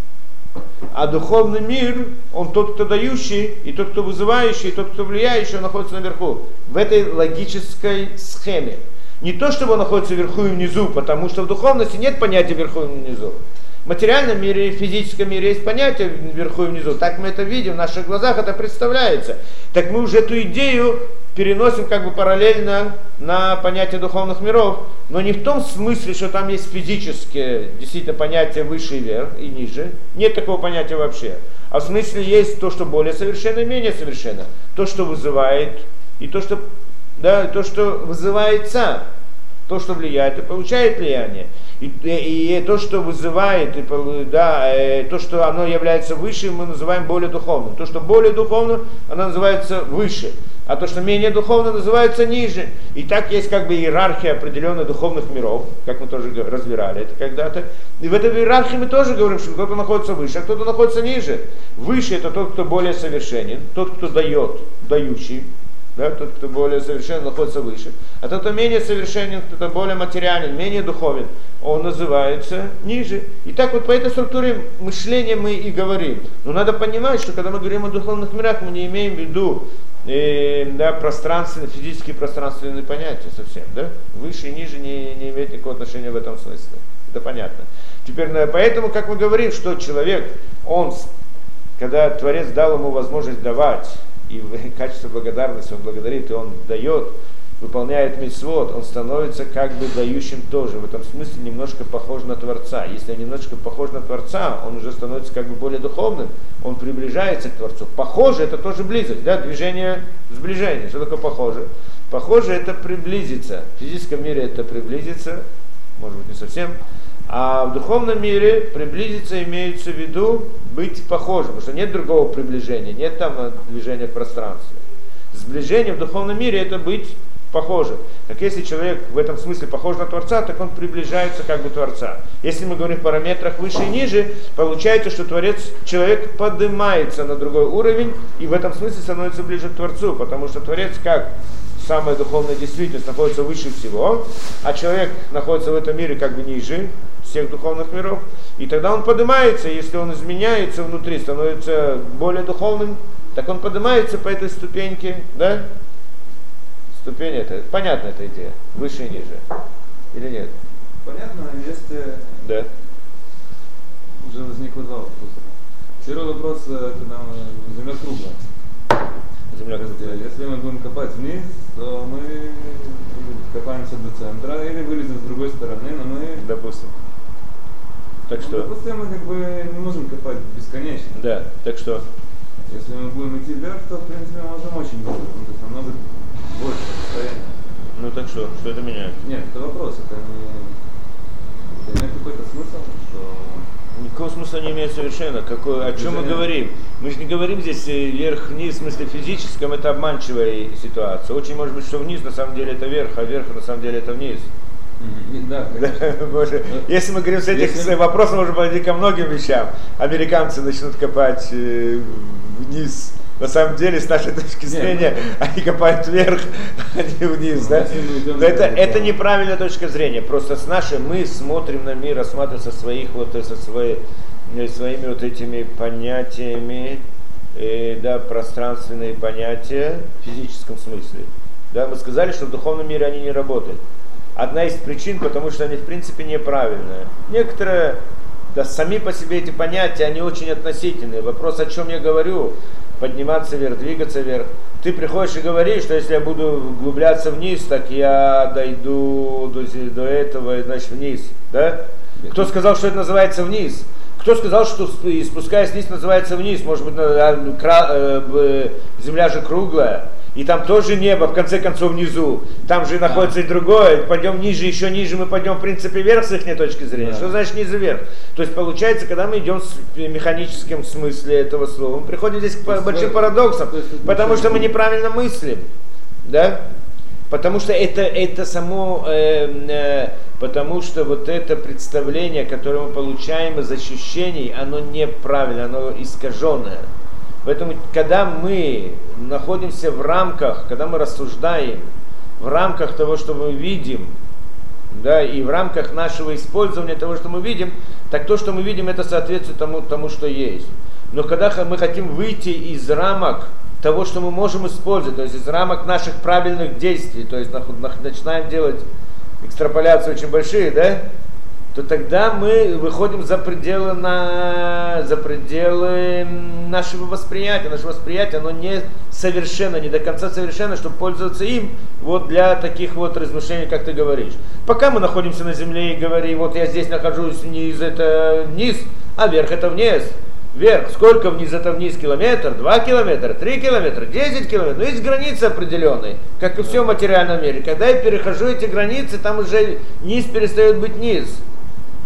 А духовный мир, он тот, кто дающий, и тот, кто вызывающий, и тот, кто влияющий, он находится наверху. В этой логической схеме. Не то, чтобы он находится вверху и внизу, потому что в духовности нет понятия вверху и внизу. В материальном мире и в физическом мире есть понятие вверху и внизу. Так мы это видим, в наших глазах это представляется. Так мы уже эту идею переносим как бы параллельно на понятие духовных миров, но не в том смысле, что там есть физические действительно понятия выше и вверх и ниже. Нет такого понятия вообще. А в смысле есть то, что более совершенно и менее совершенно. То, что вызывает, и то, что, да, то, что вызывается, то, что влияет и получает влияние. И то, что вызывает, то, что оно является выше, мы называем более духовным. То, что более духовно, оно называется выше. А то, что менее духовно, называется ниже. И так есть как бы иерархия определенных духовных миров, как мы тоже разбирали это когда-то. И в этой иерархии мы тоже говорим, что кто-то находится выше, а кто-то находится ниже. Выше это тот, кто более совершенен, тот, кто дает, дающий. Да, тот, кто более совершенен, находится выше. А тот, кто менее совершенен, кто более материален, менее духовен, он называется ниже. И так вот по этой структуре мышления мы и говорим. Но надо понимать, что когда мы говорим о духовных мирах, мы не имеем в виду пространственные, физические пространственные понятия совсем. Да? Выше и ниже не имеет никакого отношения в этом смысле. Это понятно. Теперь, поэтому, как мы говорим, что человек, он, когда Творец дал ему возможность давать, и в качестве благодарности он благодарит, и он дает, выполняет мицвот, он становится как бы дающим тоже. В этом смысле немножко похож на Творца. Если он немножко похож на Творца, он уже становится как бы более духовным, он приближается к Творцу. Похоже, это тоже близость, да? Движение сближения. Что такое похоже? Похоже, это приблизиться. В физическом мире это приблизиться, может быть не совсем. А в духовном мире приблизиться имеется в виду быть похожим, потому что нет другого приближения, нет там движения в пространстве. Сближение в духовном мире это быть похожим. Так если человек в этом смысле похож на Творца, так он приближается как бы Творца. Если мы говорим в параметрах выше и ниже, получается, что человек поднимается на другой уровень и в этом смысле становится ближе к Творцу, потому что Творец как самая духовная действительность находится выше всего, а человек находится в этом мире как бы ниже всех духовных миров, и тогда он поднимается, если он изменяется внутри, становится более духовным, так он поднимается по этой ступеньке, да? Ступень это, понятна эта идея, выше и ниже, или нет? Понятно, если да. Уже возникло два вопроса. Первый вопрос, когда земля круглая. Земля круглая. Если мы будем копать вниз, то мы копаемся до центра или вылезем с другой стороны, но мы... Допустим. Так что? Допустим, мы как бы не можем копать бесконечно. Да, так что? Если мы будем идти вверх, то в принципе мы можем очень долго, то есть намного больше расстояния. Ну так что? Что это меняет? Нет, это вопрос, это имеет какой-то смысл, что... Никакого смысла не имеет совершенно. О чем мы говорим? Мы же не говорим здесь вверх-вниз, в смысле физическом, это обманчивая ситуация. Очень может быть, что вниз на самом деле это вверх, а вверх на самом деле это вниз. Да, если мы говорим с этих вопросов, можно подойти ко многим вещам. Американцы начнут копать вниз. На самом деле, с нашей точки зрения, они копают вверх, а не вниз. Да? Это неправильная точка зрения. Просто с нашей мы смотрим на мир, рассматриваем своими вот этими понятиями, пространственные понятия в физическом смысле. Да, мы сказали, что в духовном мире они не работают. Одна из причин, потому что они в принципе неправильные. Некоторые, сами по себе эти понятия, они очень относительные. Вопрос, о чем я говорю, подниматься вверх, двигаться вверх. Ты приходишь и говоришь, что если я буду углубляться вниз, так я дойду до этого, значит вниз. Да? Кто сказал, что это называется вниз? Кто сказал, что спускаясь вниз называется вниз? Может быть, земля же круглая. И там тоже небо, в конце концов, внизу. Там же находится и другое. Пойдем ниже, еще ниже, мы пойдем, в принципе, вверх с их точки зрения. Да. Что значит ниже вверх? То есть, получается, когда мы идем в механическом смысле этого слова, мы приходим здесь к большим парадоксам, потому что мы неправильно мыслим. Да? Потому что это само, потому что вот это представление, которое мы получаем из ощущений, оно неправильно, оно искаженное. Поэтому, когда мы находимся в рамках, когда мы рассуждаем в рамках того, что мы видим, да, и в рамках нашего использования того, что мы видим, так то, что мы видим, это соответствует тому, что есть. Но когда мы хотим выйти из рамок того, что мы можем использовать, то есть из рамок наших правильных действий, то есть начинаем делать экстраполяции очень большие, да, то тогда мы выходим за пределы нашего восприятия. Наше восприятие, оно не совершенно, не до конца совершенно, чтобы пользоваться им вот для таких вот размышлений, как ты говоришь. Пока мы находимся на земле и говорим, вот я здесь нахожусь, вниз это вниз, а вверх это вниз. Вверх, сколько вниз это вниз? Километр, 2 километра, 3 километра, 10 километров. Но есть границы определенные, как и все в материальном мире. Когда я перехожу эти границы, там уже низ перестает быть низ.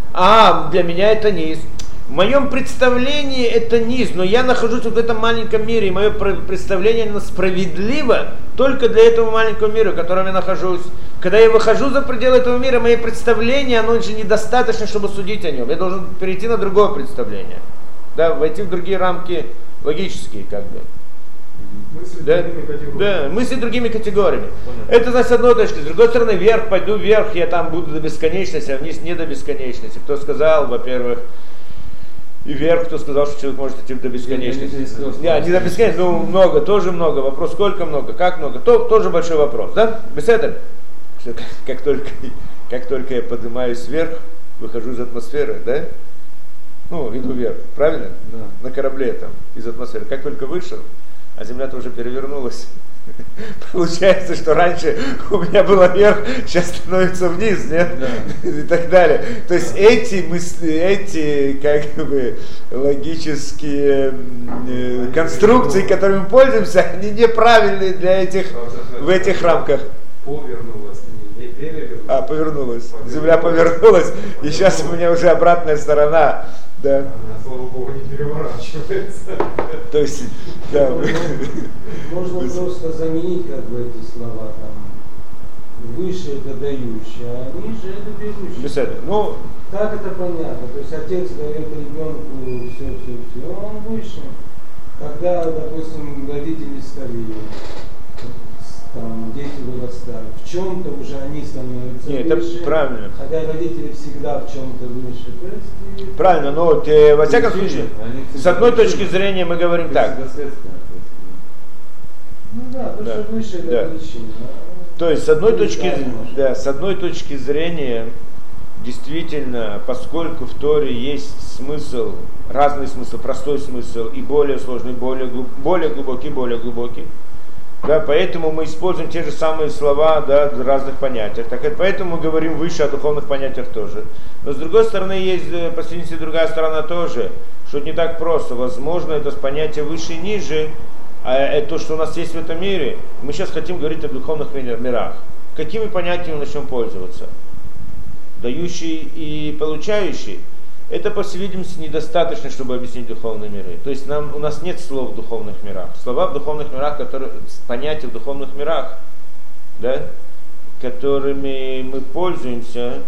для меня это низ. В моем представлении это низ, но я нахожусь вот в этом маленьком мире, и мое представление оно справедливо только для этого маленького мира, в котором я нахожусь. Когда я выхожу за пределы этого мира, мое представление, оно же недостаточно, чтобы судить о нем. Я должен перейти на другое представление. Да, войти в другие рамки логические, как бы. Мысли Да, другими категориями. да, мысли другими категориями. Это, значит, с одной точки. С другой стороны, вверх, пойду вверх, я там буду до бесконечности, а вниз не до бесконечности. Кто сказал, во-первых, и вверх, кто сказал, что человек может идти до бесконечности. Не до бесконечности, но много, тоже много. Вопрос, сколько много, как много, тоже большой вопрос. Да? Беседа. Как только я поднимаюсь вверх, выхожу из атмосферы, да? Ну, иду вверх, правильно? Да. На корабле там, из атмосферы. Как только вышел, а Земля-то уже перевернулась. Получается, что раньше у меня было вверх, сейчас становится вниз, нет? Да. И так далее. То есть эти мысли, эти как бы логические конструкции, которыми мы пользуемся, они неправильные для этих, в этих рамках. Повернулась, не перевернулась. Повернулась. Земля повернулась, и сейчас у меня уже обратная сторона. Да. Она, слава богу, не переворачивается. То есть, да. Можно просто заменить как бы эти слова там. Выше это дающий, а ниже это берущий. Беседа. Ну, так это понятно. То есть отец дает ребенку все, он выше. Когда, допустим, родители стареют, там, дети вырастают, в чем-то уже они становятся нет, выше. Это правильно. Хотя родители всегда в чем-то выше. То есть, правильно, но вот, во всяком случае, с одной точки зрения мы говорим так. Ну да, то, что выше это причина. То есть с одной точки зрения, действительно, поскольку в Торе есть смысл, разный смысл, простой смысл и более сложный, более глубокий, да, поэтому мы используем те же самые слова, да, в разных понятиях. Так это поэтому мы говорим выше о духовных понятиях тоже. Но с другой стороны, есть по сути другая сторона тоже, что не так просто. Возможно, это понятие выше и ниже, а это то, что у нас есть в этом мире. Мы сейчас хотим говорить о духовных мирах. Какими понятиями мы начнем пользоваться? Дающий и получающий. Это, по всей видимости, недостаточно, чтобы объяснить духовные миры. То есть у нас нет слов в духовных мирах. Слова в духовных мирах, понятия в духовных мирах, да, которыми мы пользуемся,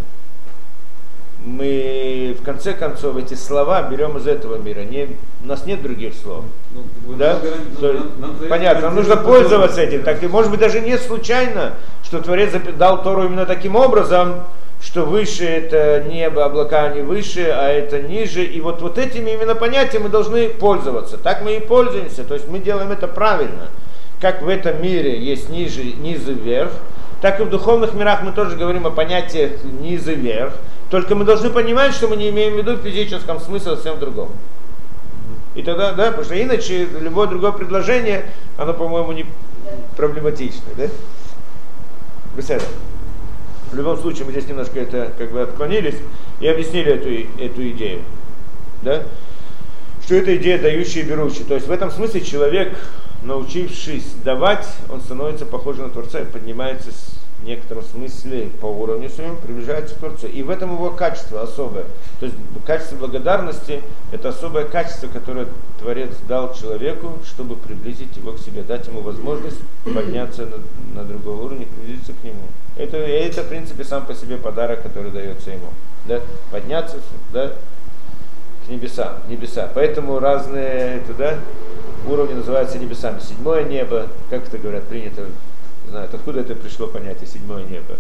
мы в конце концов эти слова берем из этого мира. У нас нет других слов. Да? Понятно, нам нужно пользоваться этим. Так, и может быть даже не случайно, что Творец дал Тору именно таким образом, что выше это небо, облака не выше, а это ниже. И вот этими именно понятиями мы должны пользоваться. Так мы и пользуемся, то есть мы делаем это правильно. Как в этом мире есть низ и вверх, так и в духовных мирах мы тоже говорим о понятиях низ и вверх. Только мы должны понимать, что мы не имеем в виду в физическом смысле, а совсем в другом. И тогда, да, потому что иначе любое другое предложение, оно, по-моему, не проблематичное, да? Беседа. В любом случае, мы здесь немножко это как бы отклонились и объяснили эту идею. Да? Что это идея дающая и берущая. То есть в этом смысле человек, научившись давать, он становится похожим на Творца и поднимается в некотором смысле по уровню своему, приближается к Творцу. И в этом его качество особое. То есть качество благодарности – это особое качество, которое Творец дал человеку, чтобы приблизить его к себе, дать ему возможность подняться на другой уровень и приблизиться к нему. Это в принципе сам по себе подарок, который дается ему. Да? Подняться, да, к небесам. Поэтому разные уровни называются небесами. Седьмое небо, как это говорят, принято, не знаю, откуда это пришло понятие седьмое небо.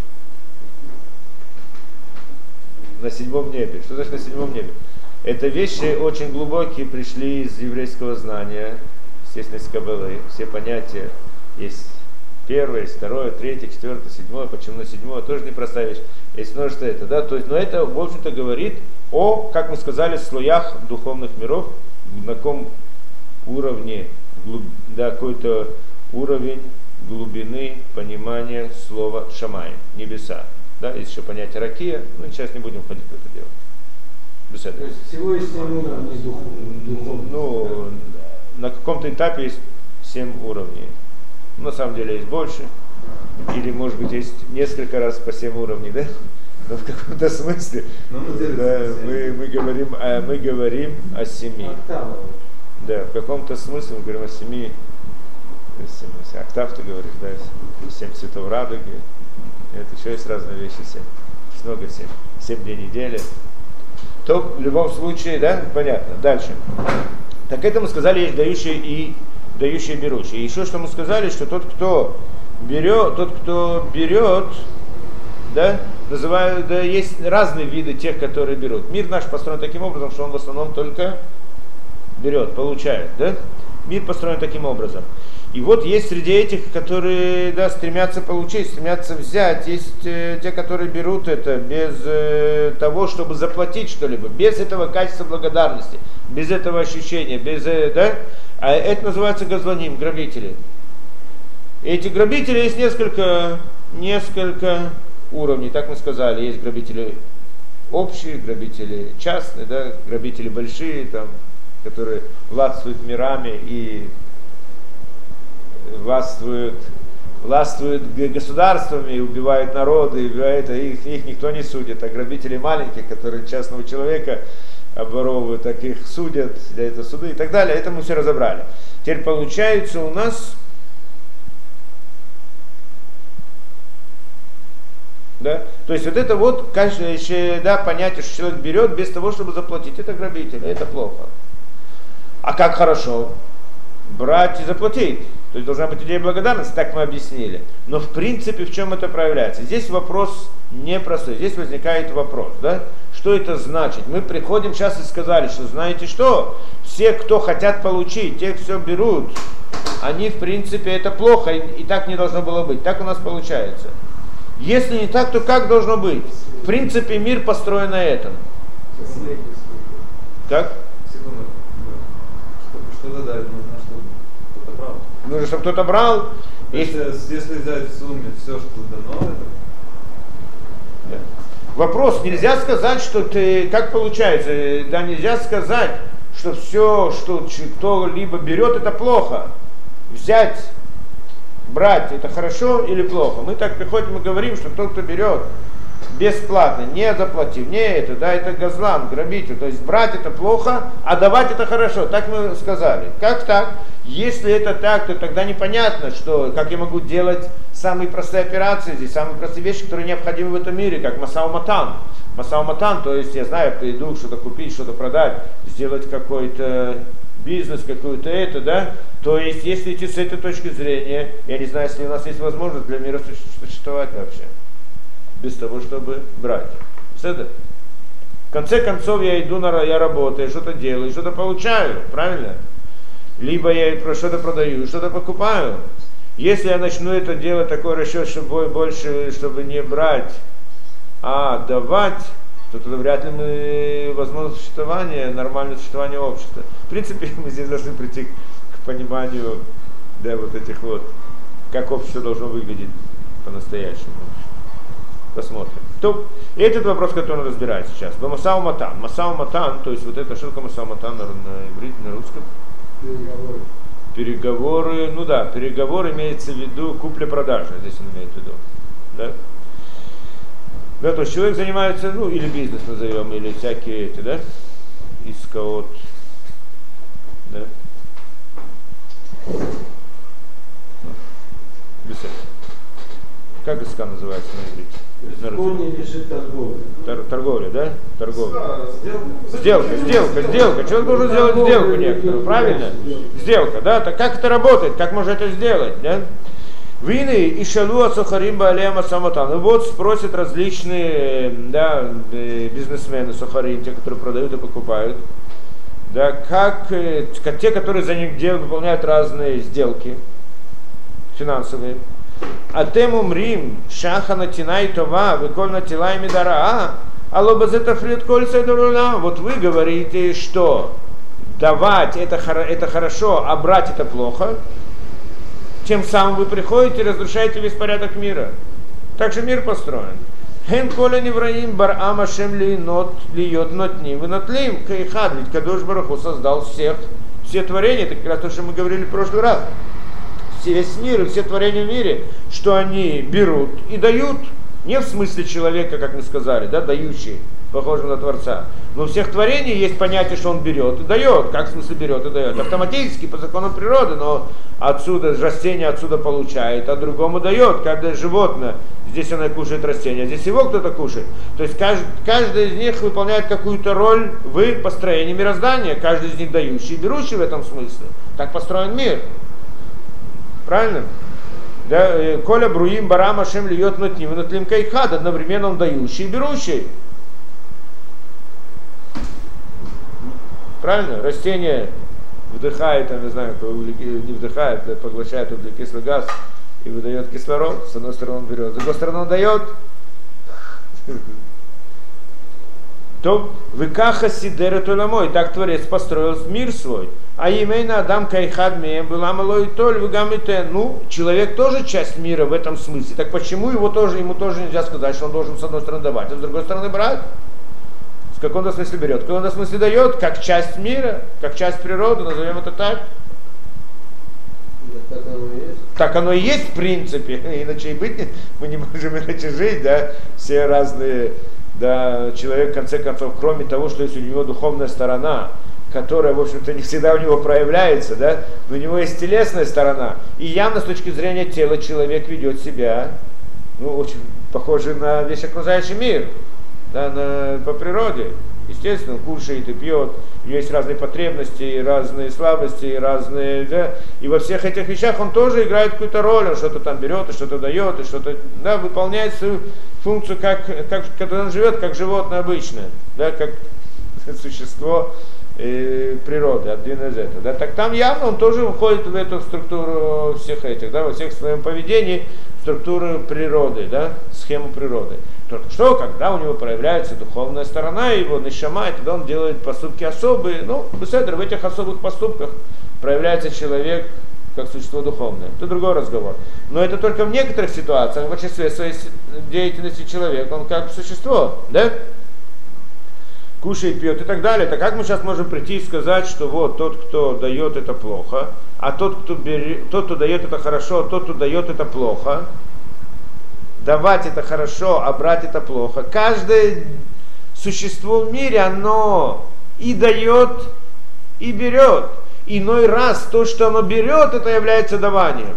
На седьмом небе. Что значит на седьмом небе? Это вещи очень глубокие, пришли из еврейского знания, естественно, из Каббалы. Все понятия есть. Первое, есть второе, третье, четвертое, седьмое. Почему на седьмое? Тоже непростая вещь. Есть множество это, да. То есть, но это, в общем-то, говорит о, как мы сказали, слоях духовных миров, на каком уровне, да, какой-то уровень глубины понимания слова шамай, небеса. Да, есть еще понятие ракия, но сейчас не будем ходить в это дело. Беседа. То есть всего есть 7 уровней духовных. Ну, на каком-то этапе есть 7 уровней. На самом деле есть больше. Или, может быть, есть несколько раз по 7 уровней, да? Но в каком-то смысле Но мы делимся да, на 7. мы говорим о 7. Октава. Да, в каком-то смысле мы говорим о 7. Октав ты говоришь, да, 7 цветов радуги. Это еще есть разные вещи, 7. Много 7. 7 дней недели. То в любом случае, да, понятно. Дальше. Так это мы сказали, есть дающие и берущие. И еще что мы сказали, что тот, кто берет, да, называют, да, есть разные виды тех, которые берут. Мир наш построен таким образом, что он в основном только берет, получает, да? Мир построен таким образом. И вот есть среди этих, которые, да, стремятся получить, стремятся взять, есть те, которые берут это без того, чтобы заплатить что-либо, без этого качества благодарности, без этого ощущения, без, да? А это называется газланим, грабители. И эти грабители есть несколько уровней, так мы сказали, есть грабители общие, грабители частные, да, грабители большие, там, которые властвуют мирами и властвуют государствами, и убивают народы, их никто не судит, а грабители маленькие, которые частного человека обворовывают, так их судят, для этого суды и так далее, это мы все разобрали. Теперь получается у нас, да, то есть вот это вот, да, понятие, что человек берет без того, чтобы заплатить, это грабитель, это плохо. А как хорошо? Брать и заплатить. То есть должна быть идея благодарности, так мы объяснили. Но в принципе в чем это проявляется? Здесь вопрос непростой. Здесь возникает вопрос, да? Что это значит? Мы приходим сейчас и сказали, что знаете что? Все, кто хотят получить, те, кто все берут, они в принципе это плохо, и так не должно было быть. Так у нас получается. Если не так, то как должно быть? В принципе мир построен на этом. Как? Секунду. Что-то дать нужно, чтобы кто-то брал. Нужно, чтобы кто-то брал. Если взять в сумме все, что дано, это... Да. Вопрос, нельзя сказать, что ты, как получается, да, нельзя сказать, что все, что кто-либо берет, это плохо. Взять, брать, это хорошо или плохо. Мы так приходим и говорим, что тот, кто берет бесплатно, не заплатив, не это, да, это газлан, грабитель. То есть брать это плохо, а давать это хорошо. Так мы сказали. Как так? Если это так, то тогда непонятно, что, как я могу делать самые простые операции здесь, самые простые вещи, которые необходимы в этом мире, как масау-матан. Масау-матан, то есть я знаю, приду что-то купить, что-то продать, сделать какой-то бизнес, какую-то это, да. То есть, если идти с этой точки зрения, я не знаю, если у нас есть возможность для мира существовать вообще. Без того, чтобы брать. В конце концов я иду, я работаю, что-то делаю, что-то получаю, правильно? Либо я что-то продаю, что-то покупаю. Если я начну это делать, такой расчет, чтобы больше, чтобы не брать, а давать, то тогда вряд ли мы возможно существование, нормальное существование общества. В принципе, мы здесь должны прийти к пониманию, да, вот этих вот, как общество должно выглядеть по-настоящему. Посмотрим. То, и этот вопрос, который он разбирает сейчас. Масау-матан. Масау-матан, то есть вот это, что такое масау-матан на иврите, на русском? Переговоры. Переговоры, ну да, переговоры имеется в виду купля-продажа, здесь он имеет в виду. Да? Да, то есть человек занимается, ну, или бизнес назовем, или всякие эти, да, искаот. Да? Как иска называется на иврите? В корне лежит торговля. Торговля, да? Торговля. Сделка. Сделка. Человек должен сделать сделку некоторую, правильно? Сделка, да? Так как это работает? Как можно это сделать, да? Вины и шалуа сухарим баалея масаматан. И вот спросят различные, да, бизнесмены сухарим, те, которые продают и покупают, да, как те, которые за них выполняют разные сделки финансовые. А тем умрим, шаха натинай това, выколь натилай мидара, а лобазета фрид кольца дуруна. Вот вы говорите, что давать это хорошо, а брать это плохо. Тем самым вы приходите и разрушаете весь порядок мира. Так же мир построен. Хен коля невраим бар амашем лиот нотним вынотлим кайхад. Ведь Кадош Барух Ху создал все творения. Это как раз то, что мы говорили в прошлый раз. Весь мир и все творения в мире, что они берут и дают. Не в смысле человека, как мы сказали, да, дающий, похожий на Творца. Но у всех творений есть понятие, что он берет и дает. Как в смысле берет и дает? Автоматически, по закону природы, но отсюда растение отсюда получает, а другому дает. Каждое животное, здесь оно кушает растение, а здесь его кто-то кушает. То есть каждый из них выполняет какую-то роль в построении мироздания. Каждый из них дающий и берущий в этом смысле. Так построен мир. Правильно? Да, Коля Бруим Барам Ашем льет над ним, над Лим Кайхад, одновременно он дающий и берущий. Правильно? Растение вдыхает, я не знаю, не вдыхает, поглощает углекислый газ и выдает кислород. С одной стороны он берет, с другой стороны он дает. То выкаха сидера туламой, так Творец построил мир свой. А именно Адам Кайхад Меем была малой толь вегамите. Ну, человек тоже часть мира в этом смысле. Так почему ему тоже нельзя сказать, что он должен с одной стороны давать, а с другой стороны брать? В каком-то смысле берет, в каком-то смысле дает, как часть мира, как часть природы, назовем это так. Так оно и есть. Так оно и есть в принципе, иначе и быть мы не можем иначе жить, да, все разные, да, человек в конце концов, кроме того, что есть у него духовная сторона, которая, в общем-то, не всегда у него проявляется, да, но у него есть телесная сторона, и явно с точки зрения тела человек ведет себя, ну, очень похоже на весь окружающий мир, да, по природе. Естественно, он кушает и пьет, у него есть разные потребности, разные слабости, разные, да, и во всех этих вещах он тоже играет какую-то роль, он что-то там берет, и что-то дает, и что-то, да, выполняет свою функцию, когда он живет, как животное обычное, да, как существо природы, отдельно из этого. Да, так там явно он тоже входит в эту структуру всех этих, да, во всех своем поведении, структуру природы, да, схему природы. Только что, когда у него проявляется духовная сторона его, нешама, и тогда он делает поступки особые, ну, в этих особых поступках проявляется человек как существо духовное. Это другой разговор. Но это только в некоторых ситуациях, в большинстве своей деятельности человека, он как существо, да? Кушает, пьет и так далее. Так как мы сейчас можем прийти и сказать, что вот тот, кто дает, это плохо, а тот, кто дает, это хорошо, а тот, кто дает, это плохо. Давать это хорошо, а брать это плохо. Каждое существо в мире, оно и дает, и берет. Иной раз то, что оно берет, это является даванием.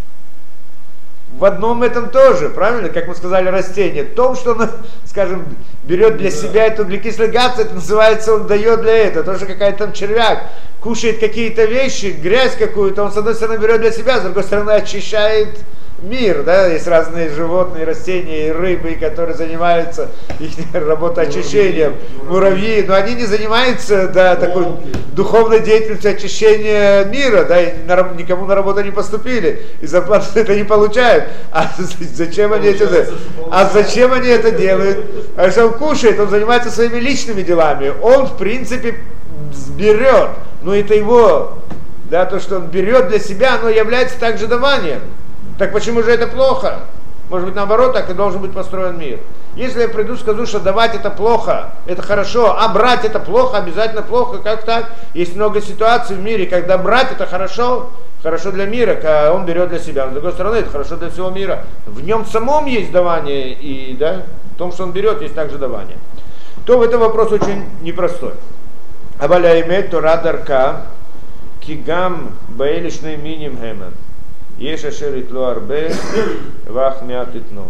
В одном этом тоже, правильно, как мы сказали, растение. В том, что оно, скажем, берет для себя эту углекислый газ, это называется, он дает для этого. То, что какая-то там червяк кушает какие-то вещи, грязь какую-то, он с одной стороны берет для себя, с другой стороны очищает мир, да, есть разные животные, растения и рыбы, которые занимаются их работой очищением, муравьи, но они не занимаются, да, такой духовной деятельностью очищения мира, да, и никому на работу не поступили, и зарплату это не получают. А зачем они это делают? А зачем они это делают? А что он кушает, он занимается своими личными делами, он в принципе берет, но это его, да, то, что он берет для себя, оно является также даванием. Так почему же это плохо? Может быть, наоборот, так и должен быть построен мир. Если я приду и скажу, что давать это плохо, это хорошо, а брать это плохо, обязательно плохо, как так? Есть много ситуаций в мире, когда брать это хорошо, хорошо для мира, когда он берет для себя. Но с другой стороны, это хорошо для всего мира. В нем самом есть давание, и да, в том, что он берет, есть также давание. То в этом вопрос очень непростой. Абаляймет Тора Дарка Кигам Баэлишный Миним Хемен. Есть ашерит ло арбе, вах мятитно.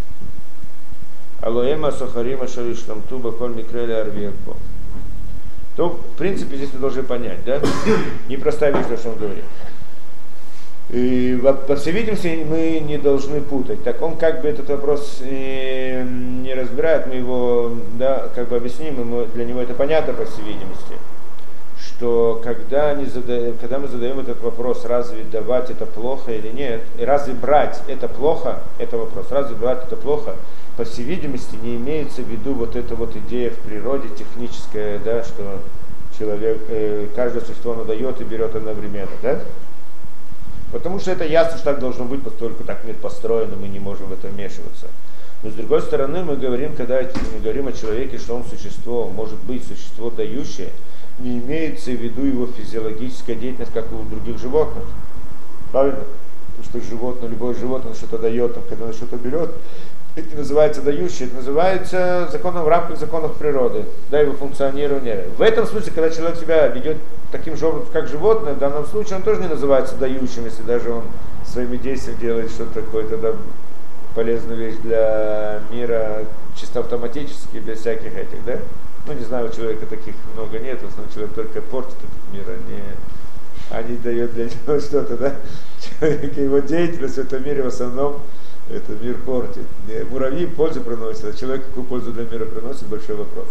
Алоэма сахарима шариштам туба коль микрели арвекпо. То, в принципе, здесь мы должны понять, да? Непростая вещь, что он говорит. И, по всей видимости, мы не должны путать. Так он как бы этот вопрос не разбирает, мы его, да, как бы объясним, для него это понятно, по всей видимости. Что когда мы задаем этот вопрос, разве давать это плохо или нет, и разве брать это плохо, это вопрос, разве брать это плохо, по всей видимости не имеется в виду вот эта вот идея в природе техническая, да, что человек, каждое существо оно дает и берет одновременно, да? Потому что это ясно, что так должно быть, поскольку так мир построен, и мы не можем в это вмешиваться. Но с другой стороны, мы говорим, когда мы говорим о человеке, что он существо, может быть существо дающее, не имеется в виду его физиологическая деятельность, как у других животных. Правильно? Потому что животное, любое животное что-то дает, там, когда оно что-то берет, Это не называется дающий, это называется законом в рамках законов природы, да, его функционирования. В этом смысле, когда человек себя ведет таким же образом, как животное, в данном случае он тоже не называется дающим, если даже он своими действиями делает что-то такое, тогда полезную вещь для мира, чисто автоматически, без всяких этих, да? Ну, не знаю, у человека таких много нет, в основном человек только портит этот мир, а не дает для него что-то, да? Человек, его деятельность в этом мире в основном этот мир портит. Муравьи пользу приносят, а человек какую пользу для мира приносит, большой вопрос.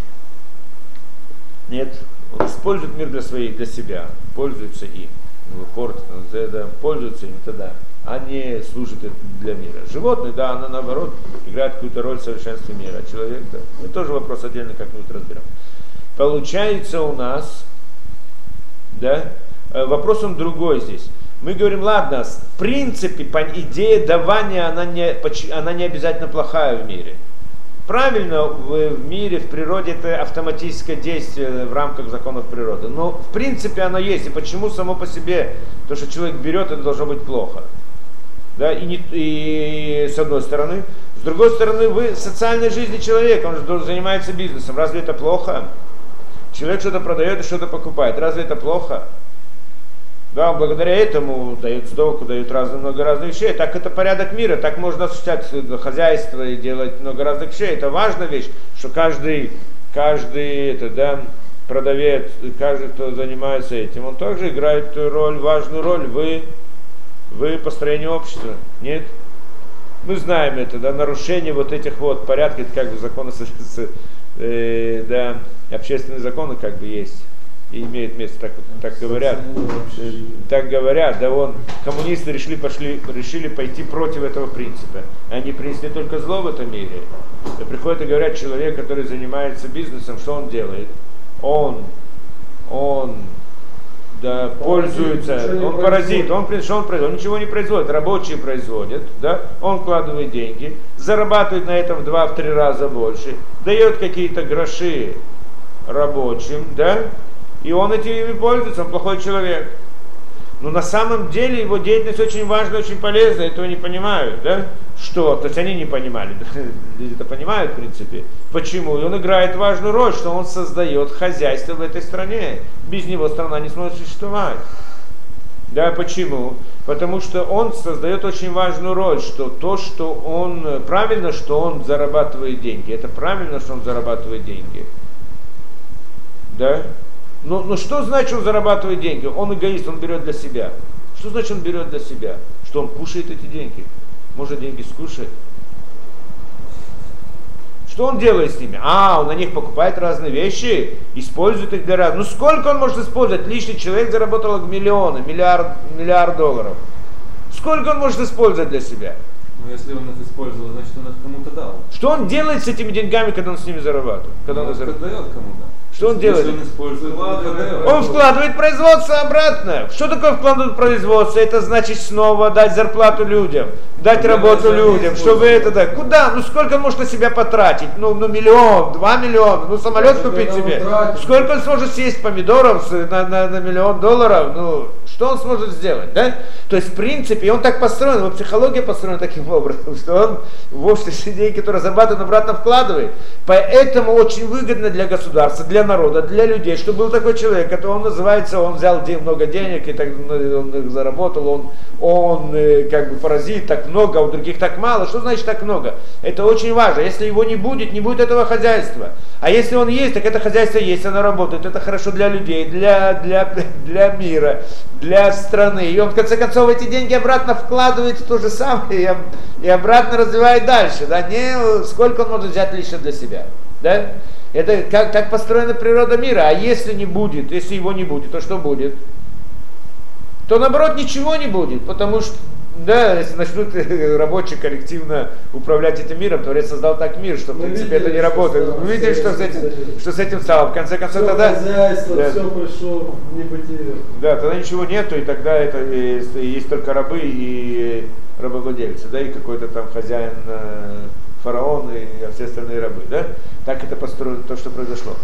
Нет, он использует мир для себя, пользуется им, его портит, пользуется им тогда, а не служит для мира. Животные, да, оно наоборот играет какую-то роль в совершенстве мира, а человек, да. Это тоже вопрос отдельно как-нибудь разберем. Получается у нас, да, вопрос он другой здесь. Мы говорим, ладно, в принципе, идея давания, она не обязательно плохая в мире. Правильно, в мире, в природе это автоматическое действие в рамках законов природы. Но в принципе оно есть. И почему само по себе то, что человек берет, это должно быть плохо? Да? И с одной стороны. С другой стороны, вы в социальной жизни человека, он же занимается бизнесом. Разве это плохо? Человек что-то продает и что-то покупает. Разве это плохо? Да, благодаря этому дают сдоку, дают много разных вещей. Так это порядок мира, так можно осуществлять хозяйство и делать много разных вещей. Это важная вещь, что каждый продавец, каждый, кто занимается этим, он также играет важную роль в построении общества. Нет? Мы знаем это, да, нарушение вот этих вот порядков, это как бы законы, общественные законы как бы есть. И имеет место, так говорят. Так говорят, да, коммунисты решили пойти против этого принципа. Они принесли только зло в этом мире. И приходит и говорят, человек, который занимается бизнесом, что он делает? Он пользуется, он паразит, он ничего не производит, рабочие производят, да? Он вкладывает деньги, зарабатывает на этом в 2-3 раза больше, дает какие-то гроши рабочим, да? И он этими пользуется, он плохой человек. Но на самом деле его деятельность очень важна, очень полезна, этого не понимают, да? Что? То есть они не понимали, люди это понимают в принципе. Почему? И он играет важную роль, что он создает хозяйство в этой стране. Без него страна не сможет существовать. Да, почему? Потому что он создает очень важную роль, что правильно, что он зарабатывает деньги. Это правильно, что он зарабатывает деньги. Да? Но что значит, он зарабатывает деньги? Он эгоист, он берет для себя. Что значит, он берет для себя? Что он кушает эти деньги? Может, деньги скушать? Что он делает с ними? Он на них покупает разные вещи, использует их для разных. Ну сколько он может использовать? Личный человек заработал миллиард долларов. Сколько он может использовать для себя? Ну если он их использовал, значит он их кому-то дал. Что он делает с этими деньгами, когда он с ними зарабатывает? Он их дает кому-то. Что он делает? Он вкладывает производство обратно. Что такое вкладывать производство? Это значит снова дать зарплату людям, дать работу людям, чтобы это дать. Куда? Ну сколько он может на себя потратить? Ну 1 миллион, 2 миллиона, самолет купить себе. Сколько он сможет съесть помидоров на $1 миллион? Ну что он сможет сделать, да? То есть в принципе, и он так построен, его психология построена таким образом, что он в обществе деньги, которые зарабатывает, обратно вкладывает. Поэтому очень выгодно для государства, для народа, для людей, чтобы был такой человек, который он называется, он взял много денег и так он их заработал, он как бы паразит, так много, а у других так мало. Что значит так много? Это очень важно. Если его не будет этого хозяйства. А если он есть, так это хозяйство есть, оно работает. Это хорошо для людей, для мира, для страны. И он в конце концов эти деньги обратно вкладывает в то же самое и обратно развивает дальше. Да? Не сколько он может взять лично для себя. Да? Это так построена природа мира. А если его не будет, то что будет? То наоборот ничего не будет, потому что, да, если начнут рабочие коллективно управлять этим миром, Творец создал так мир, что в принципе это не работает. Вы видели, что с этим стало? В конце концов тогда... Все пришло в небытие. Да, тогда ничего нету, и тогда это есть только рабы и рабовладельцы, да, и какой-то там хозяин, фараон и все остальные рабы, да? Так это построено, то, что произошло.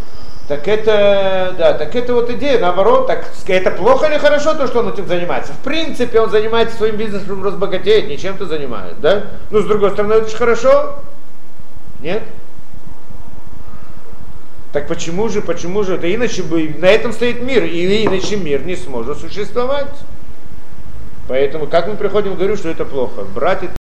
Так это, да, так это вот идея, наоборот, так, это плохо или хорошо то, что он этим занимается? В принципе, он занимается своим бизнесом, чтобы разбогатеть, не чем-то занимается, да? Ну, с другой стороны, это же хорошо? Нет? Так почему же, это иначе бы, на этом стоит мир, и иначе мир не сможет существовать. Поэтому, как мы приходим, говорю, что это плохо. Брать это